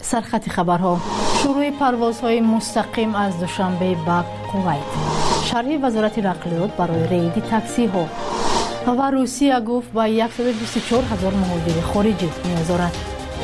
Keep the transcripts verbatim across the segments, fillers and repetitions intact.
سرخط خبرها. شروع پروازهای مستقیم از دوشنبه به کویت. شرح وزارت نقلیات برای رید تاکسی ها. و روسیه گفت با صد و بیست و چهار هزار مهاجر خارجی نیاز دارد.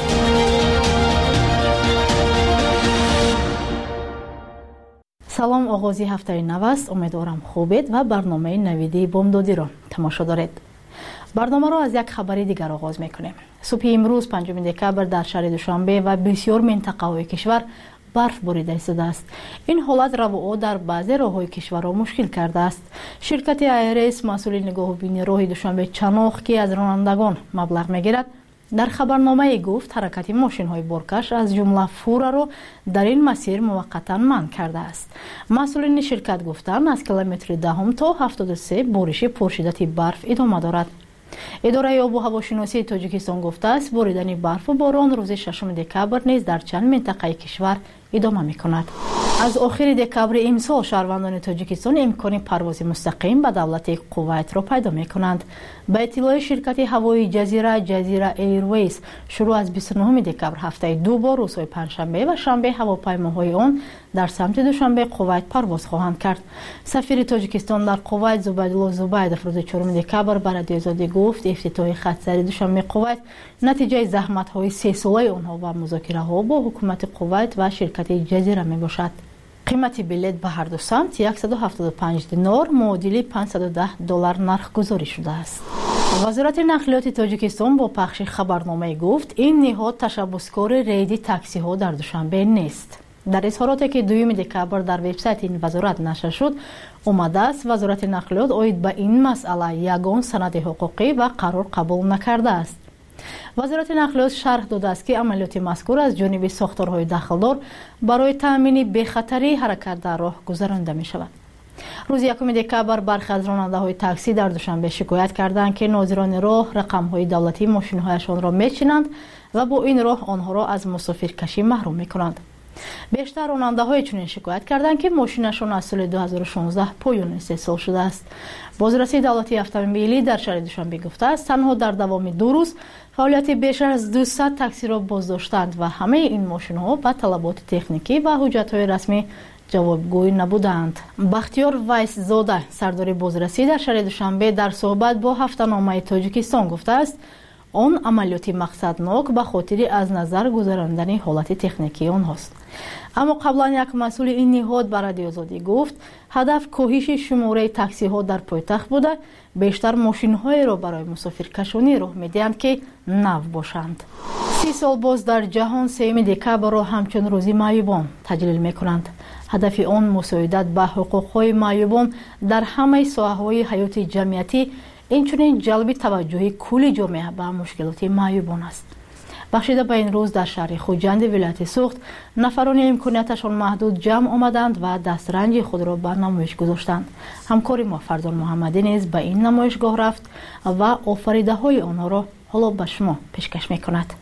سلام، آغازی هفته نو است. امیدوارم خوبید و برنامه نویدی بامدادی را تماشا دارید. برنامه را از یک خبری دیگر آغاز میکنیم. صبح امروز پنجم دکبر در شهر دوشنبه و بسیار منطقه‌های کشور برف باریده شده است. این حالت رو در بعضی راه‌های کشور را مشکل کرده است. شرکت ایرس مسئول نگاهبینی راه دوشنبه چناخ که از رانندگان مبلغ میگیرد در خبرنامه گفت حرکت ماشین‌های بارکش از جمله فورا را در این مسیر موقتا منع کرده است. مسئولین شرکت گفتند از کیلومتر دهم تا هفتاد و سه بارش پرشدت برف ادامه دارد. اداره آب و هواشناسی تاجیکستان گفته است باریدن برف و باران روز ششم دکبر نیز در چند منطقه کشور ادامه می‌کند. از آخر دکبر امسال شهروندان تاجیکستان امکان پرواز مستقیم به دولت کویت را پیدا می‌کنند. به اطلاع شرکت هوایی جزیره جزیره ایرویز شروع از بیست و نهم دکبر هفته دو بار روزهای پنجشنبه و شنبه هواپیماهای آن در سمت دوشنبه کویت پرواز خواهند کرد. سفیر تاجیکستان در کویت زبیدالله زبیدوف روز چهارم دکبر بر رادیو آزادی گفت افتتاح خط سری دوشنبه کویت نتیجه زحمت‌های سه ساله آنها و مذاکره‌ها با حکومت کویت و شرکت جزیره میباشد. قیمت بلیط به هر دو سمت صد و هفتاد و پنج دینار معادل پانصد و ده دلار نرخ گذاری شده است. وزارت نقلیات تاجیکستان با پخش خبرنامه گفت این نهاد تشبسکار رید تاکسی ها در دوشنبه نیست. در اظهاراتی که دوم دکبر در وبسایت این وزارت نشر شد آمده است وزارت نقلیات اوید به این مسئله یگان سند حقوقی و قرار قبول نکرده است. وزارت نقلیات شرح داده است که عملیات مذکور از جانب ساختارهای داخلدار برای تأمین بخطری حرکت در راه گذرانده می شود. روز یکم دکبر برخی از راننده‌های تاکسی در دوشنبه شکایت کردند که ناظران راه رقم‌های دولتی ماشین‌هایشان را می‌چینند و با این راه آنها را از مسافرکشی محروم می‌کنند. بیشتر راننده‌های چنین شکایت کردند که ماشینشان از سال دو هزار و شانزده پایان استحصال شده است. بازرسی دولتی اتومبیلی در شهر دوشنبه گفته است تنها در دوام دو روز فعالیت بیش از دویست تاکسی را بازداشتند و همه این ماشین‌ها با طلبات تکنیکی و حجت‌های رسمی جوابگوی نبودند. بختیار ویس زاده سردار بازرسی در شهر دوشنبه در صحبت با هفته‌نامه تاجیکستان گفته است آن عملیاتی مقصدناک به خاطر از نظر گذراندن حالت تکنیکی آنهاست. اما قبلا یک مسئول این نهاد بر رادیو آزادی گفت هدف کاهش شماره تاکسی ها در پایتخت بوده بیشتر ماشین های را برای مسافرکشانی راه میدهند که نو باشند. سی سال باز در جهان سوم دکبر را همچون روزی معیوبان تجلیل میکنند. هدف آن مساعدت به حقوق های معیوبان در همه ساحه های حیات جمعیتی اینچنین جلب توجه کل جامعه به مشکلات معیوبان است. بخشیده به این روز در شهر خوجند ولایت سوخت نفران امکانیتشان محدود جمع آمدند و دسترنج خود را بر نمایش گذاشتند. همکار ما فردان محمدی نیز به این نمایشگاه رفت و آفریده های آنها را حالا به شما پیشکش می کند.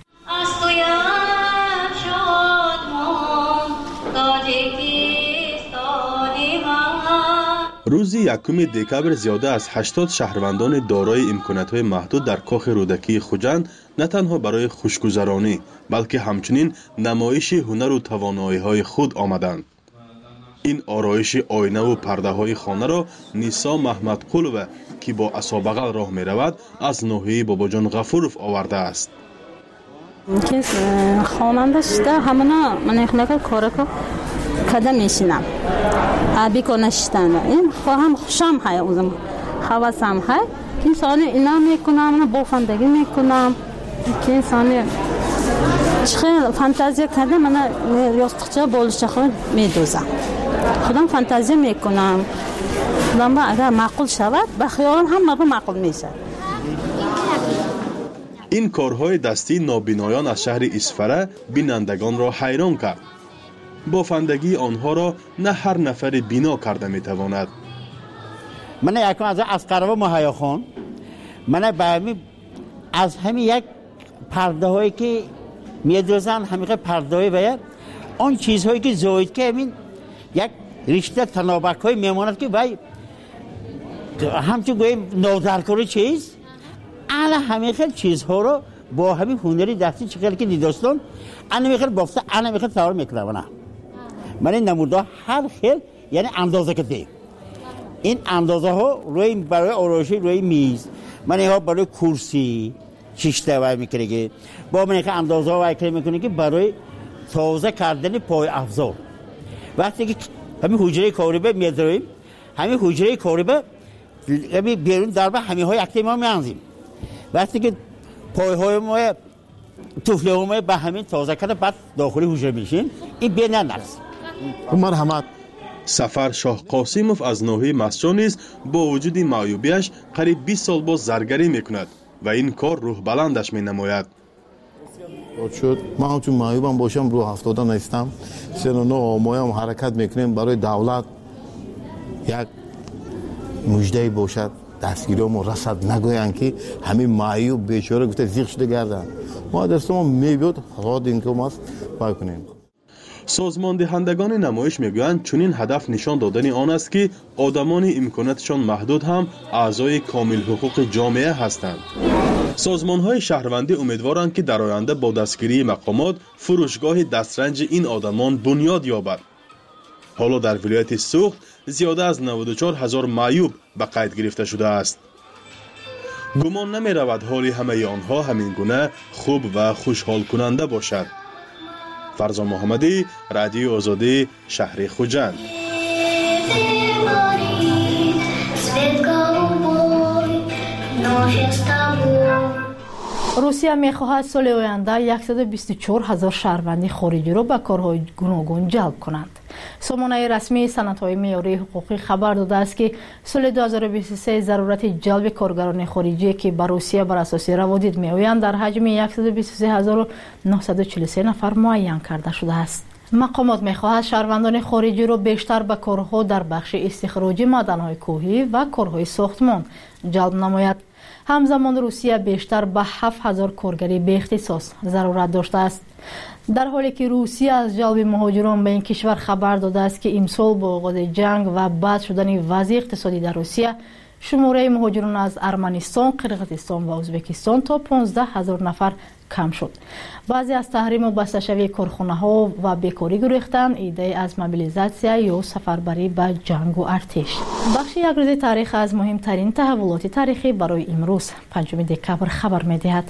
روز یکم دکبر زیاده از هشتاد شهروندان دارای امکانات‌های محدود در کاخ رودکی خوجند نه تنها برای خوشگذرانی بلکه همچنین نمایش هنر و توانایی‌های خود آمدند. این آرایش آینه و پرده‌های خانه را نیسا محمدقلوه که با عصابغل راه می‌رود از ناحیه باباجان غفورов آورده است. که خواننده شده همانا من اخلاق کارکو کده میشینم آبی کنشتن این خواهم خوشم های اوزم خواسم های که انسان اینا میکنم بافندگی میکنم که انسان چه فانتزی کرده من یاستخچه بولش خود میدوزم خودم فانتزی میکنم خودم اگر معقول شود به خیالم هم مرا معقول میشه. این کارهای دستی نابینایان از شهر اسفره بینندگان را حیران کرد. بافندگی آنها را نه هر نفر بینا کرده میتواند. من یکم از اسقربه مهیا خان من به از همین یک پرده هایی که میدوزن همیشه پرده های باید آن چیزهایی که زاید که همین یک رشته تنابک های میماند که باید همچون گویم نادرکاری چیز اله همیشه چیزها رو با همین هنری دستی چقدر که دیدستان انا میخوام بافته انا میخوام سوار میکنم نه من این نموده هر خیل یعنی اندازه کده این اندازه ها روی برای آرایشی روی میز من اینها برای کرسی شیشته وای میکنه که با من که اندازه وای کنه میکنه که برای تازه کردن پای افزار وقتی که همین حجره کاریبه میذاریم همین حجره کاریبه همین بیرون دربه همین های اکتی ما میانزیم وقتی که پای های ما توفله های ما به همین تازه کرده بعد داخلی حجره میشین این بین نرس مرحمت سفر شاه قاسیموف از ناحیه مسجد نیز با وجود معیوبیش قریب بیست سال باز زرگری میکند و این کار روح بلندش مینماید. شد من همچون معیوبم باشم رو هفتاده نیستم سن و نه مایم حرکت میکنیم برای دولت یک مجده باشد دستگیرامو رسد نگویند که همین معیوب بیچاره گفته زیغ شده گردن ما دستمون میبود حاد این که ما پای کنیم. سازمان دهندگان نمایش میگویند چنین هدف نشان دادن آن است که آدمان امکاناتشان محدود هم اعضای کامل حقوق جامعه هستند. سازمان‌های شهروندی امیدوارند که در آینده با دستگیری مقامات فروشگاه دسترنج این آدمان بنیاد یابد. حالا در ولایت سوخت زیاده از نود و چهار هزار معیوب به قید گرفته شده است. گمان نمی رود حال همه آنها همین گونه خوب و خوشحال کننده باشد. فرزان محمدی، رادیو آزادی، شهر خوجند. روسیه می‌خواهد سال آینده صد و بیست و چهار هزار شهروندی خارجی را به کارهای گوناگون جلب کنند. سامانه رسمی سندهای معیاری حقوقی خبر داده است که سال دو هزار و بیست و سه ضرورت جلب کارگران خارجی که به روسیه بر اساس روادید می‌آیند در حجم صد و بیست و سه هزار و نهصد و چهل و سه نفر معین کرده شده است. مقامات می‌خواهد شهروندان خارجی را بیشتر به کارها در بخش استخراج معدن‌های کوهی و کارهای ساختمان جلب نماید. همزمان روسیه بیشتر به هفت هزار کارگری به اختصاص ضرورت داشته است. در حالی که روسیه از جلب مهاجران به این کشور خبر داده است که امسال با آغاز جنگ و بد شدن وضع اقتصادی در روسیه شماره مهاجران از ارمنستان، قرقیزستان و ازبکستان تا پانزده هزار نفر کم شد. بعضی از تحریم و بسته‌شوی کارخانه‌ها و بیکاری گریختن ایده از موبیلیزاسیا یا سفربری به جنگ و ارتش. بخش یک روز تاریخ از مهمترین تحولات تاریخی برای امروز پنجم دکبر خبر می‌دهد.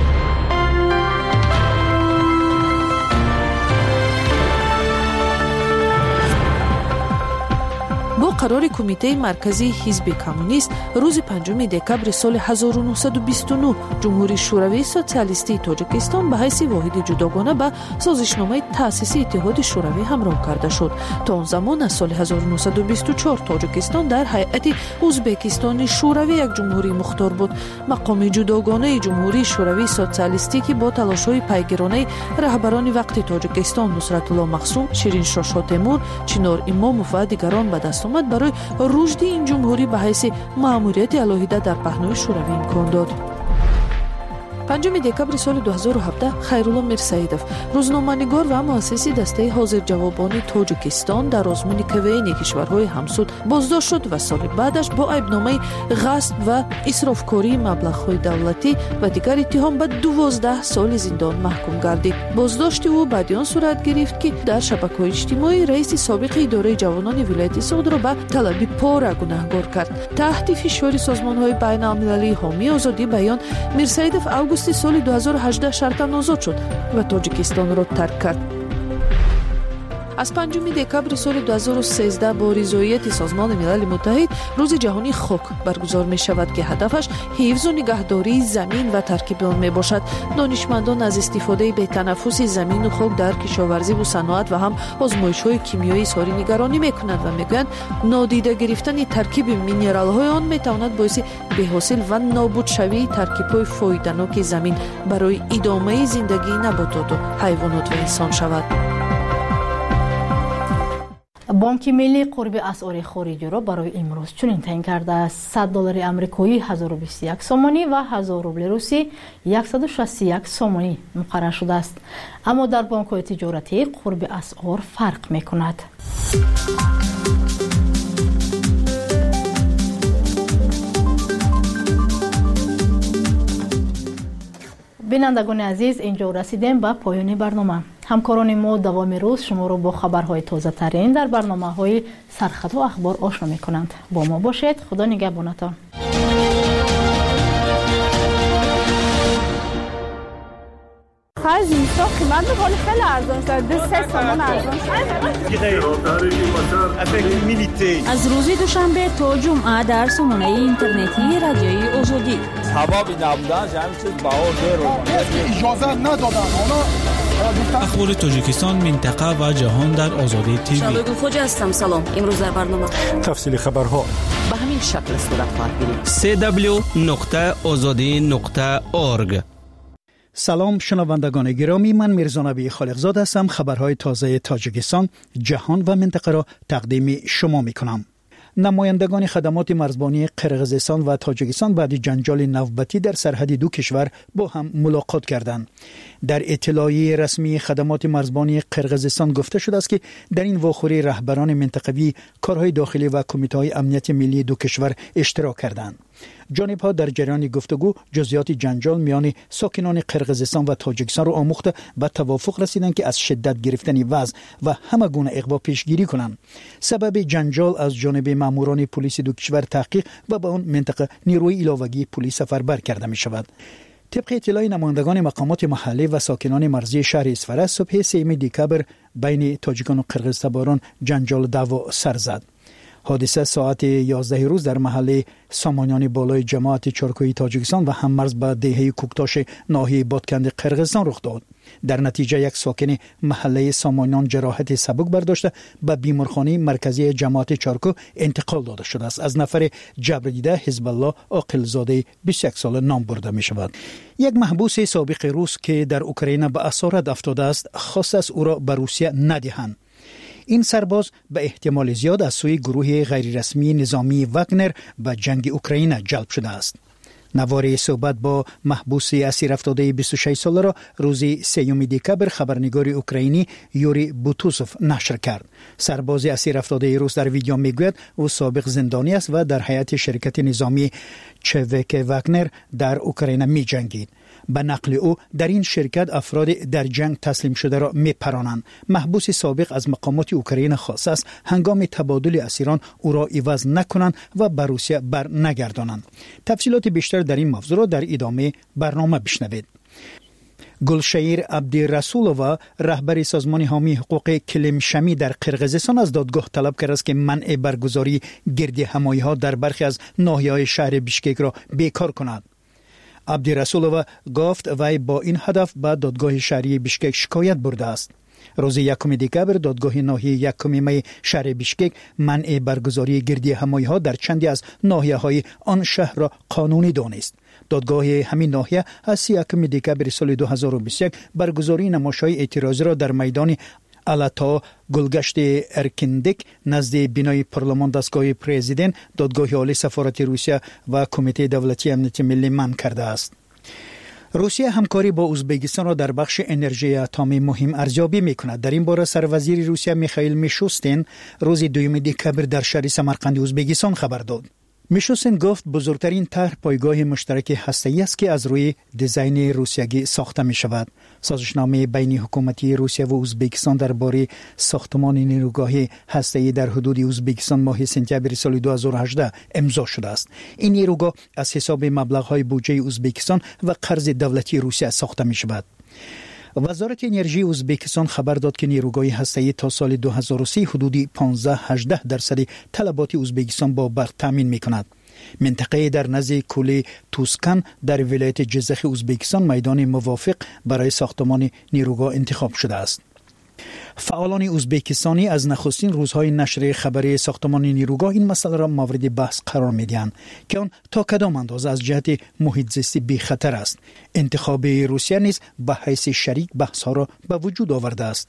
با قرار کمیته مرکزی حزب کمونیست روز پنجم دکبر سال هزار و نهصد و بیست و نه جمهوری شوروی سوسیالیستی تاجیکستان به حیث واحد جداگانه به سازشنامه تأسیس اتحاد شوروی همراه کرده شد. تا آن زمان از سال هزار و نهصد و بیست و چهار تاجیکستان در هیئت ازبکستان شوروی یک جمهوری مختار بود. مقام جداگانه جمهوری شوروی سوسیالیستی که با تلاش‌های پیگیرانه رهبران وقت تاجیکستان نصرت الله مخزوم، شیرین شاه تیمور، چنار اماموف و دیگران به دست آمد برای رشد این جمهوری به حیث مأموریت علیحده در پهنای شوروی امکان داد. پنجم دکبر سال دو هزار و هفده خیرالله میرسیدوف روزنامه‌نگار و مؤسس دسته حاضر جوابان تاجیکستان در آزمون کوین کشورهای همسود بازداشت شد و سال بعدش با عیبنامه غصب و اسرافکاری مبلغ‌های دولتی و دیگر اتهام به دوازده سال زندان محکوم گردید. بازداشت او بعد آن صورت گرفت که در شبکه‌های اجتماعی رئیس سابق اداره جوانان ولایت سوخت را به طلب پاره گناهکار کرد. تحت فشار سازمان‌های بین‌المللی حامی آزادی بیان میرسیدوف آگوست سال دو هزار و هجده شرطاً آزاد شد و تاجیکستان را ترک کرد. از پنجم دکبر سال دو هزار و سیزده با رضایت سازمان ملل متحد روز جهانی خاک برگزار می شود که هدفش حفظ و نگهداری زمین و ترکیب آن می باشد. دانشمندان از استفاده به تنفس زمین و خاک در کشاورزی و صنعت و هم آزمایش‌های کیمیایی اظهار نگرانی می کنند و می گویند نادیده گرفتن ترکیب مینرال‌های آن می تواند باعث بی‌حاصل و نابود شوی ترکیب‌های فایده‌ناک زمین برای ادامه زندگی نباتات و حیوانات و انسان شود. بانک ملی قرب اسعار خارجی را برای امروز چنین تعیین کرده است. صد دلار آمریکایی هزار و بیست و یک سومانی و هزار روبل روسی صد و شصت و یک سومانی مقرر شده است. اما در بانک‌های تجارتی قرب اسعار فرق می‌کند. بینندگان عزیز، اینجا رسیدیم به پایان برنامه. همکاران ما دوام روز شما رو با خبرهای تازه ترین در برنامه‌های سرخط و اخبار آشنا می‌کنند. با ما باشید. خدا نگهبانتان. خرج اینستا قیمت می‌کنه خیلی ارزان شده. دو سه تومان ارزان شده. از روز دوشنبه تا جمعه در سامانه اینترنتی رادیوی آزادی. حبابی نبودن همین چیز بهار دیر اجازه ندادن. اخبار تاجیکستان، منطقه و جهان در آزادی تیوی. شبگو خوج هستم. سلام. امروز در برنامه تفصیل خبرها به همین شکل صورت خواهد گرفت. دبلیو دبلیو دبلیو نقطه آزادی نقطه اورگ. سلام شنوندگان گرامی، من میرزا نبی خالقزاد هستم. خبرهای تازه تاجیکستان، جهان و منطقه را تقدیم شما میکنم. نمایندگان خدمات مرزبانی قرقیزستان و تاجیکستان بعد جنجال نوبتی در سرحد دو کشور با هم ملاقات کردند. در اطلاعیه رسمی خدمات مرزبانی قرقیزستان گفته شده است که در این واخوری رهبران منطقوی، کارهای داخلی و کمیته‌های امنیت ملی دو کشور اشتراک کردند. جانب‌ها در جریان گفتگو جزئیات جنجال میان ساکنان قرقیزستان و تاجیکستان را آموخته و توافق رسیدند که از شدت گرفتن وضع و همه گونه اغوا پیشگیری کنند. سبب جنجال از جانب ماموران پلیس دو کشور تحقیق و به آن منطقه نیروی علاوه‌ای پلیس سفربر کرده می شود. طبق اطلاع نمایندگان مقامات محلی و ساکنان مرزی شهر اسفره، صبح سوم دکبر بین تاجیکان و قرقیزتباران جنجال دعوا سر زد. حادثه ساعت یازده روز در محله سامانیان بالای جماعت چارکوی تاجیکستان و هممرز با دهه کوکتاش ناحیه بادکند قرقیزستان رخ داد. در نتیجه یک ساکن محله سامانیان جراحت سبک برداشته به بیمارخانه مرکزی جماعت چارکو انتقال داده شده است. از نفر جبر دیده حزب الله عاقلزاده بیست و یک ساله نام برده می شود. یک محبوس سابق روس که در اوکراین به اسارت افتاده است خواست است او را به روسیه ندهند. این سرباز به احتمال زیاد از سوی گروه غیررسمی نظامی واگنر به جنگ اوکراین جلب شده است. نوار صحبت با محبوس اسیر افتاده بیست و شش ساله را روز سوم دکبر خبرنگار اوکراینی یوری بوتوسوف نشر کرد. سرباز اسیر افتاده روس در ویدیو میگوید او سابق زندانی است و در هیئت شرکت نظامی چوک واگنر در اوکراین می جنگید. به نقل او در این شرکت افراد در جنگ تسلیم شده را میپرانند. محبوس سابق از مقامات اوکراین خواست است هنگام تبادل اسیران او را عوض نکنند و به روسیه بر نگردانند. تفصیلات بیشتر در این موضوع را در ادامه برنامه بشنوید. گلشیر عبدالرسولووا رهبر سازمان حامی حقوق کلمشمی در قرقیزستان از دادگاه طلب کرده است که منع برگزاری گرد همایی‌ها در برخی از ناحیه‌های شهر بیشکک را بیکار کند. عبدالرسولووا گفت وی با این هدف به دادگاه شهری بیشکک شکایت برده است. روز یکم دکبر دادگاه ناحیه یکم می شهر بیشکک منع برگزاری گردی همایی‌ها در چندی از ناحیه‌های آن شهر را قانونی دانست. دادگاه همین ناحیه از یکم دکبر سال دو هزار و بیست و یک برگزاری نمایش‌های اعتراضی را در میدان الاتا گلگشت ارکندک نزد بینای پارلمان دستگاه پرزیدنت، دادگاه عالی سفارت روسیه و کمیته دولتی امنیت ملی منع کرده است. روسیه همکاری با ازبکستان را در بخش انرژی اتمی مهم ارزیابی می‌کند. در این باره سروزیر روسیه میخائیل میشوستین روز دوم دکبر در شهر سمرقند ازبکستان خبر داد. میشوستین گفت بزرگترین طرح پایگاه مشترک هسته‌ای است که از روی دیزاین روسیایی ساخته می شود. سازشنامه بین حکومتی روسیه و ازبکستان درباره ساختمان نیروگاه هسته‌ای در حدود ازبکستان ماه سپتامبر سال دو هزار و هجده امضا شده است. این نیروگاه از حساب مبلغ‌های بودجه ازبکستان و قرض دولتی روسیه ساخته می شود. وزارت انرژی ازبکستان خبر داد که نیروگاه هسته‌ای تا سال دو هزار و سی حدود پانزده تا هجده درصد طلبات ازبکستان با برق تامین می‌کند. منطقه در نزد کوله توسکن در ولایت جزخ ازبکستان میدان موافق برای ساختمان نیروگاه انتخاب شده است. فعالان ازبکستانی از نخستین روزهای نشر خبری ساختمان نیروگاه این مسئله را مورد بحث قرار می‌دهند که آن تا کدام اندازه از جهت محیط زیستی بی خطر است. انتخاب روسیه نیز به حیث شریک بحث‌ها را به وجود آورده است.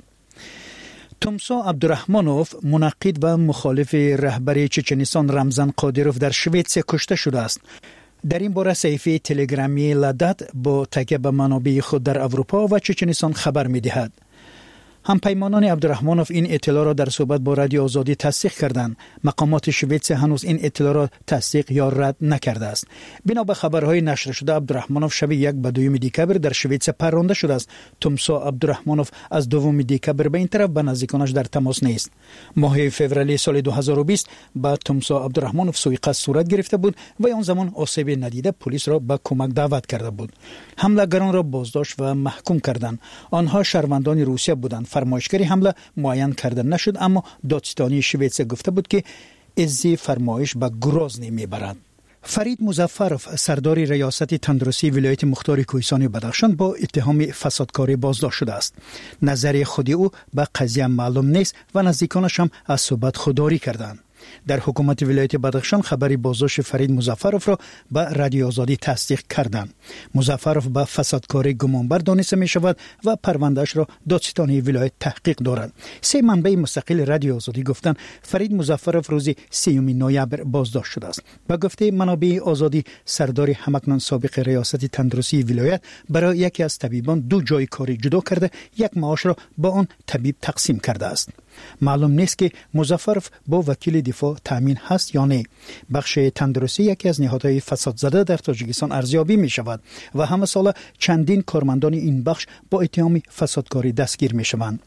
تومسا عبدالرحمانوف منقد و مخالف رهبر چچنستان رمزان قادروف در شوئد کشته شده است. در این باره صحیفه تلگرامی لادات با تکیه به منابع خود در اروپا و چچنستان خبر می‌دهد. همپیمانان عبدالرحمانوف این اطلاع را در صحبت با رادیو آزادی تصدیق کردند. مقامات سوئیس هنوز این اطلاع را تصدیق یا رد نکرده است. بنا به خبرهای نشر شده عبدالرحمانوف شب یک به دوم دکبر در سوئیس پرونده شده است. تومسا عبدالرحمانوف از دوم دکبر به این طرف به نزدیکانش در تماس نیست. ماه فوریه سال دو هزار و بیست با تومسا عبدالرحمانوف سوء قصد صورت گرفته بود و آن زمان آسیب ندیده پلیس را به کمک دعوت کرده بود. حملهگران را بازداشت و محکوم کردند. آنها شهروندان روسیه بودند. فرمایشگری حمله معین کرده نشد، اما دادستانی سوئیس گفته بود که ازی فرمایش به گروزنی میبرد. فرید مظفرов سردار ریاست تندرستی ولایت مختار کوهستان بدخشان با اتهام فسادکاری بازداشت شده است. نظر خودی او به قضیه معلوم نیست و نزدیکانش هم از صحبت خودداری کردند. در حکومت ولایت بدخشان خبری بازداشت فرید مظفرov را به رادیو آزادی تصدیق کردند. مظفرov به فسادکاری گمانبر دانسته می شود و پروندهش را دادستانی ولایت تحقیق دارد. سه منبع مستقل رادیو آزادی گفتند فرید مظفرov روز سیوم نوامبر بازداشت شده است. به گفته منابع آزادی سردار همکنون سابق ریاست تندرستی ولایت برای یکی از طبیبان دو جای کاری جدا کرده یک معاش را با آن طبیب تقسیم کرده است. معلوم نیست که مظفرov با وکیل دفاع تامین هست یا نه. بخش تندرستی یکی از نهادهای فساد زده در تاجیکستان ارزیابی می شود و همه سال چندین کارمندان این بخش با اتهام فسادکاری دستگیر می شوند.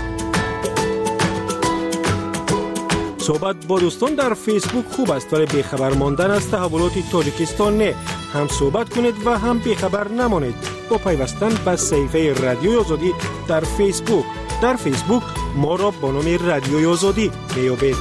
صحبت با دوستان در فیسبوک خوب است ولی بیخبر ماندن از تحولات تاجیکستان نه. هم صحبت کنید و هم بیخبر نمانید با پیوستن به صفحه رادیو آزادی در فیسبوک. در فیسبوک ما را با نام رادیو آزادی میابید.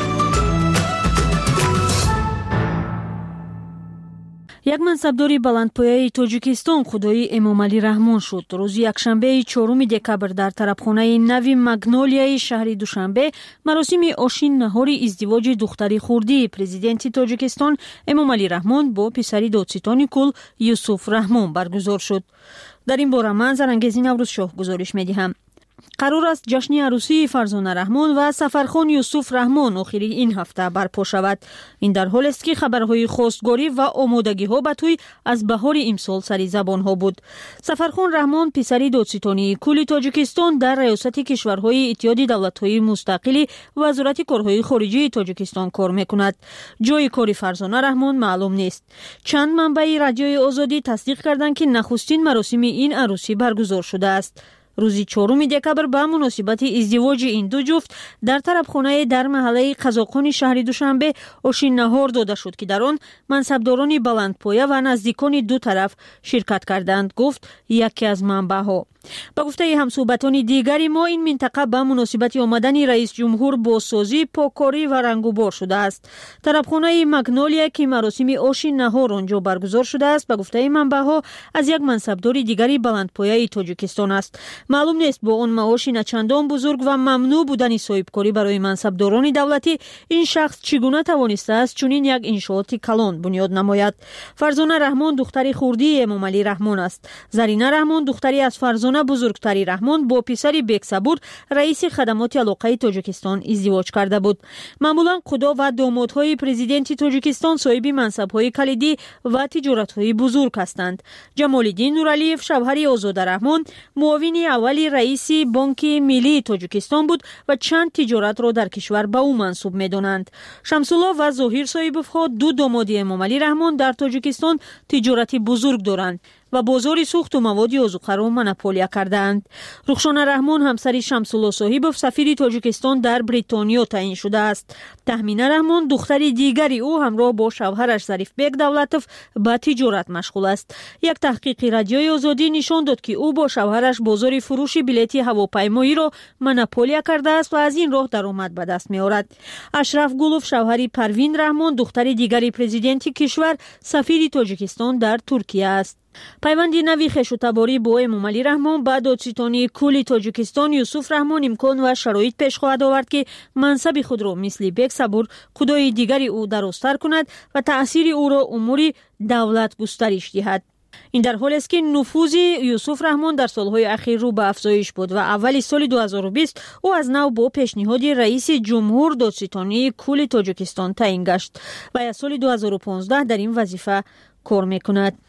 یک منصبداری بلندپایه تاجیکستان خدایی امامعلی رحمان شد. روز یکشنبه چهارم دکبر در طرفخانه نوی مگنولیای شهر دوشنبه مراسم آشین نهار ازدواج دختری خردی پرزیدنت تاجیکستان امامعلی رحمان با پسری دادستان کل یوسف رحمان برگزار شد. در این باره من زرانگیزی نوروز شاه گزارش می‌دهم. قرار است جشن عروسی فرزانه رحمان و سفرخان یوسف رحمان آخر این هفته برپا شود. این در حالی است که خبرهای خواستگاری و آمادگی‌ها به توی از بهار امسال سری زبان‌ها بود. سفرخان رحمان پسری دادستانی کل تاجیکستان در ریاست کشورهای اتحاد دولت‌های مستقل وزارت کارهای خارجی تاجیکستان کار می‌کند. جای کار فرزانه رحمان معلوم نیست. چند منبع رادیوی آزادی تصدیق کردند که نخستین مراسم این عروسی برگزار شده است. روز چهارم دکبر به مناسبت ازدواج این دو جفت در طرفخانه در محله قزاقان شهر دوشنبه آشین نهار داده شد که در آن منصبداران بلندپایه و نزدیکان دو طرف شرکت کردند، گفت یکی از منبع‌ها. با گفته همصحبتان دیگری ما این منطقه به مناسبت آمدن رئیس جمهور با سازی پاککاری و رنگوبار شده است. طرفخانه مگنولیا که مراسم آشین نهار آنجا برگزار شده است به گفته منبع‌ها از یک منصبدار دیگری بلندپایه تاجیکستان است. معلوم نیست با اون معاش نچندان بزرگ و ممنوع بودن صاحبکاری برای منصبداران دولتی این شخص چگونه توانسته است چنین یک انشاءات کلان بنیاد نماید. فرزانه رحمان دختری خردی امامعلی رحمان است. زرینه رحمان دختری از فرزانه بزرگتری رحمان با پسری بیکصبور رئیس خدمات علاقه تاجیکستان ازدواج کرده بود. معمولا خدا و دامادهای پرزیدنت تاجیکستان صاحب منصب‌های کلیدی و تجارت‌های بزرگ هستند. جمال‌الدین نورعلیف شوهر آزاده رحمان معاون اولی رئیس بانک ملی تاجیکستان بود و چند تجارت را در کشور به او منسوب می‌دانند. شمس‌الله و ظاهر صاحب‌ها دو داماد امامعلی رحمان در تاجیکستان تجارتی بزرگ دارند و بازار سوخت و مواد آذوقه را مونوپولیا کردند. رخشانه رحمان همسر شمس‌الله صاحبov سفیر تاجیکستان در بریتانیا تعیین شده است. تهمینه رحمان دختر دیگری او همراه با شوهرش ظریف بیگ دولتوف به تجارت مشغول است. یک تحقیق رادیوی آزادی نشان داد که او با شوهرش بازار فروش بلیط هواپیمایی را مونوپولیا کرده است و از این راه درآمد به دست می‌آورد. اشرف گلوف شوهر پروین رحمان دختر دیگری پرزیدنت کشور سفیر تاجیکستان در ترکیه است. پیوند نوی خویشتباری با امامعلی رحمان به دادستانی کل تاجیکستان یوسف رحمان امکان و شرایط پیش خواهد آورد که منصب خود را مثل بیگ صبور خدای دیگری او درازتر کند و تأثیر او را امور دولت گسترش دهد. این در حالی است که نفوذ یوسف رحمان در سالهای اخیر رو به افزایش بود و اول سال دو هزار و بیست او از نو با پیشنهاد رئیس جمهور دادستانی کل تاجیکستان تعیین گشت و از سال دو هزار و پانزده در این وظیفه کار میکند.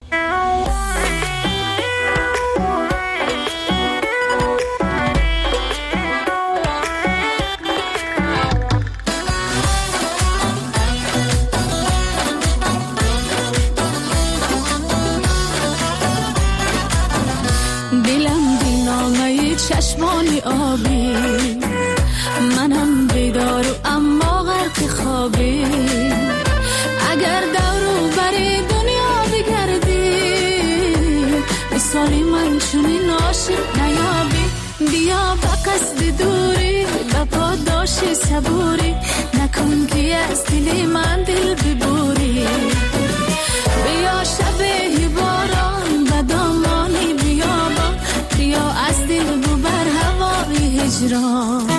قصد دوری با پاداش صبوری نکن که از دل من دل ببوری بیا شب باران و دامانی بیابان بیا از دل ببر هوای هجران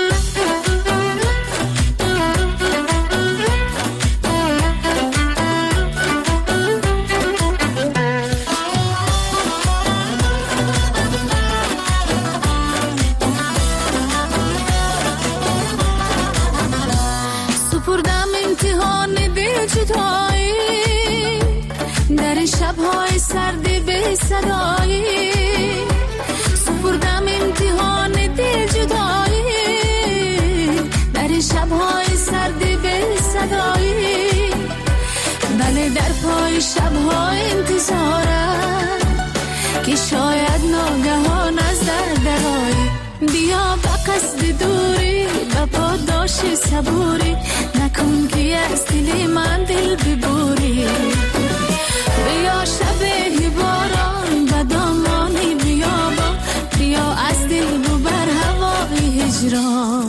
در شب‌های سردی به صدایی سپردم امتحان دل جدایی در شب‌های سردی به صدایی بله در پای شب‌های انتظارم که شاید ناگهان از در درایی بیا با قصد دوری با پاداش صبوری نکن که از دل من دل ببوری بیا شب باران و دامانی بیابان بیا از دل ببر هوای هجران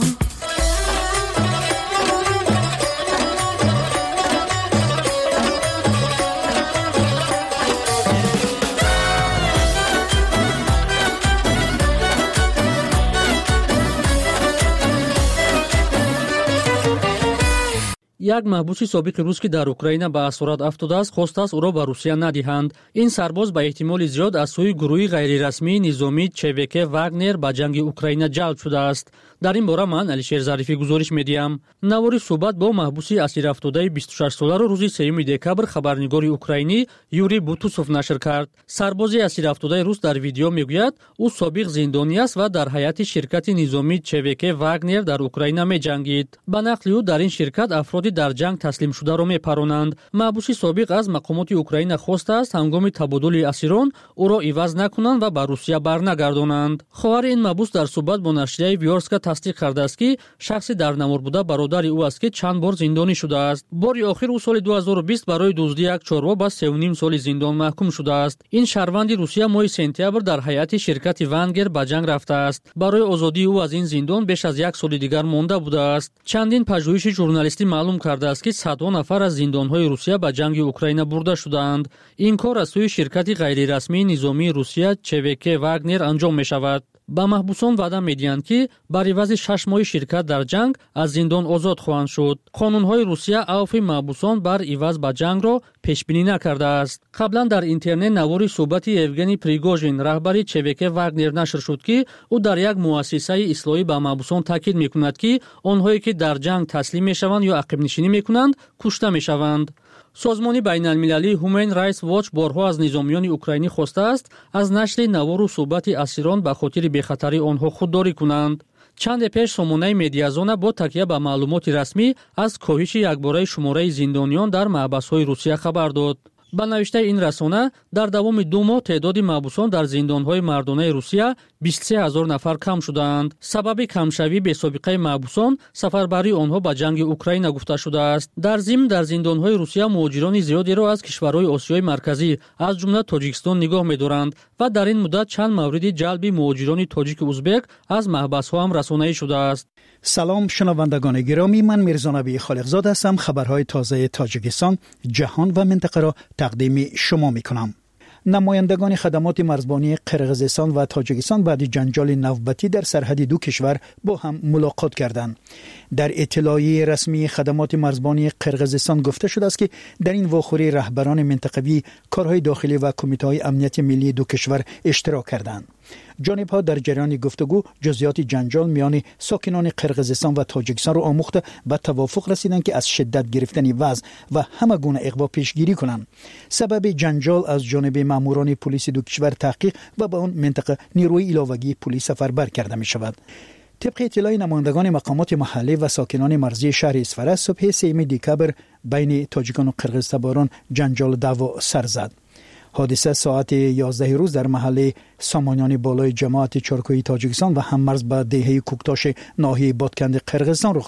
як маҳбуси собиқи рус ки дар Украина ба асорат афтодааст хостааст ӯро ба Русия надиҳанд. Ин сарбоз ба эҳтимоли зиёд аз сӯи гурӯҳи ғайрирасмии низомии ЧВК Вагнер ба ҷанги Украина ҷалб шудааст. дар ин бора ман Алишер Зарифӣ гузориш медиҳам. навори суҳбат бо маҳбуси асирафтодаи бисту шаш соларо рӯзи сеюми декабр хабарнигори украинӣ Юрий Бутусов нашр кард. сарбози асирафтодаи рус дар видео мегӯяд ӯ собиқ зиндонӣ аст ва дар ҳайати ширкати низомии ЧВК Вагнер дар Украина меҷангид. ба нақли ӯ дар ин ширкат афроди дар ҷанг таслимшударо мепаронанд. маҳбуси собиқ аз мақомоти Украина хостааст ҳангоми табодули асирон ӯро иваз накунанд ва ба Русия барнагардонанд. хоҳари ин маҳбус дар суҳбат бо нашрияи Вёрска тасдиқ кардааст ки шахси дар намор буда бародари ӯ аст ки чанд бор зиндонӣ шудааст. бори охир ӯ соли ду ҳазору бист барои дуздии як чорво ба сею ним соли зиндон маҳкум шудааст. ин шаҳрванди Русия моҳи сентябр дар ҳайати ширкати Вагнер ба ҷанг рафтааст. барои озодии ӯ аз ин зиндон беш аз як соли дигар монда будааст. чандин пажӯҳиши журналистӣ маълум кардааст ки садҳо нафар аз зиндонҳои Русия ба ҷанги Украина бурда шудаанд. ин кор аз сӯи ширкати ғайрирасмии низомии Русия ЧВК Вагнер анҷом мешавад. ба маҳбусон ваъда медиҳанд ки бар ивази шаш моҳи ширкат дар ҷанг аз зиндон озод хоҳанд шуд. қонунҳои Русия авфи маҳбусон бар иваз ба ҷангро пешбинӣ накардааст. қаблан дар интернет навори суҳбати Евгений Пригожин, раҳбари ЧВК Вагнер нашр шуд ки ӯ дар як муассисаи ислоҳӣ ба маҳбусон таъкид мекунад ки онҳое ки дар ҷанг таслим мешаванд ё ақибнишинӣ мекунанд кушта мешаванд. созмони байналмилалии Human Rights Watch борҳо аз низомиёни украинӣ хостааст аз нашри навору суҳбати асирон ба хотири бехатарии онҳо худдорӣ кунанд. чанде пеш сомонаи Медиазона бо такя ба маълумоти расмӣ аз коҳиши якбораи шумораи зиндониён дар маҳбасҳои Русия хабар дод. ба навиштаи ин расона дар давоми ду моҳ теъдоди маҳбусон дар зиндонҳои мардонаи Русия бисту се ҳазор нафар кам шудаанд. сабаби камшавии бесобиқаи маҳбусон сафарбарии онҳо ба ҷанги Украина гуфта шудааст. дар зимн дар зиндонҳои Русия муҳоҷирони зиёдеро аз кишварҳои Осиёи марказӣ аз ҷумла Тоҷикистон нигоҳ медоранд ва дар ин муддат чанд мавриди ҷалби муҳоҷирони тоҷики узбек аз маҳбасҳо ҳам расонаӣ шудааст. سلام شنوندگان گرامی، من میرزا نبی خالقزاد هستم. خبرهای تازه تاجیکستان، جهان و منطقه را تقدیم شما میکنم. نمایندگان خدمات مرزبانی قرقیزستان و تاجیکستان بعد جنجال نوبتی در سرحد دو کشور با هم ملاقات کردند. در اطلاعیه رسمی خدمات مرزبانی قرقیزستان گفته شده است که در این واخوری رهبران منطقوی، کارهای داخلی و کمیته‌های امنیت ملی دو کشور اشتراک کردند. جانب‌ها در جریان گفتگو جزئیات جنجال میان ساکنان قرقیزستان و تاجیکستان را آموخته به توافق رسیدند که از شدت گرفتن وضع و همه گونه اغوا پیشگیری کنند. سبب جنجال از جانب ماموران پلیس دو کشور تحقیق و به آن منطقه نیروی علاوه‌ای پلیس سفربر کرده می شود. طبق اطلاع نمایندگان مقامات محلی و ساکنان مرزی شهر اصفهان، صبح سیوم دکبر بین تاجیکان و قرقیزتباران جنجال دعوا سر زد. حادثه ساعت یازده روز در محله سامانیان بالای جماعت چارکوی تاجیکستان و هم مرز با دهه کوکتاش ناحیه بادکند قرقیزستان رخ داد.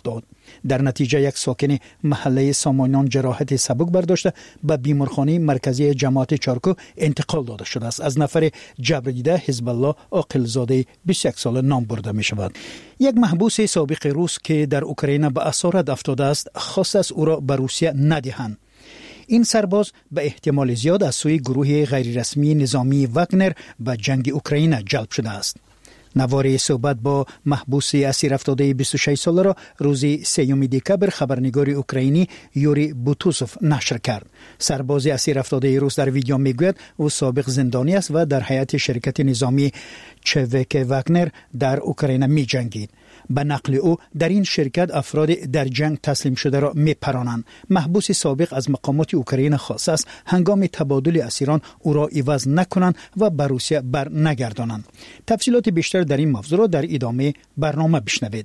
در نتیجه یک ساکن محله سامانیان جراحت سبک برداشته به بیمارخانه مرکزی جماعت چارکو انتقال داده شده است. از نفر جبر دیده حزب الله عاقلزاده بیست و یک ساله نام برده می شود. یک محبوس سابق روس که در اوکراین به اسارت افتاده است خواست است او را به روسیه ندهند. این سرباز به احتمال زیاد از سوی گروه غیررسمی نظامی واگنر به جنگ اوکراین جلب شده است. نوار صحبت با محبوس اسیر افتاده بیست و شش ساله را روز سوم دکبر خبرنگار اوکراینی یوری بوتوسوف نشر کرد. سرباز اسیر افتاده روس در ویدیو میگوید او سابق زندانی است و در هیئت شرکت نظامی چوک واگنر در اوکراین می جنگید. به نقل او در این شرکت افراد در جنگ تسلیم شده را میپرانند. محبوس سابق از مقامات اوکراین خواست است هنگام تبادل اسیران او را عوض نکنند و به روسیه بر نگردانند. تفصیلات بیشتر در این موضوع را در ادامه برنامه بشنوید.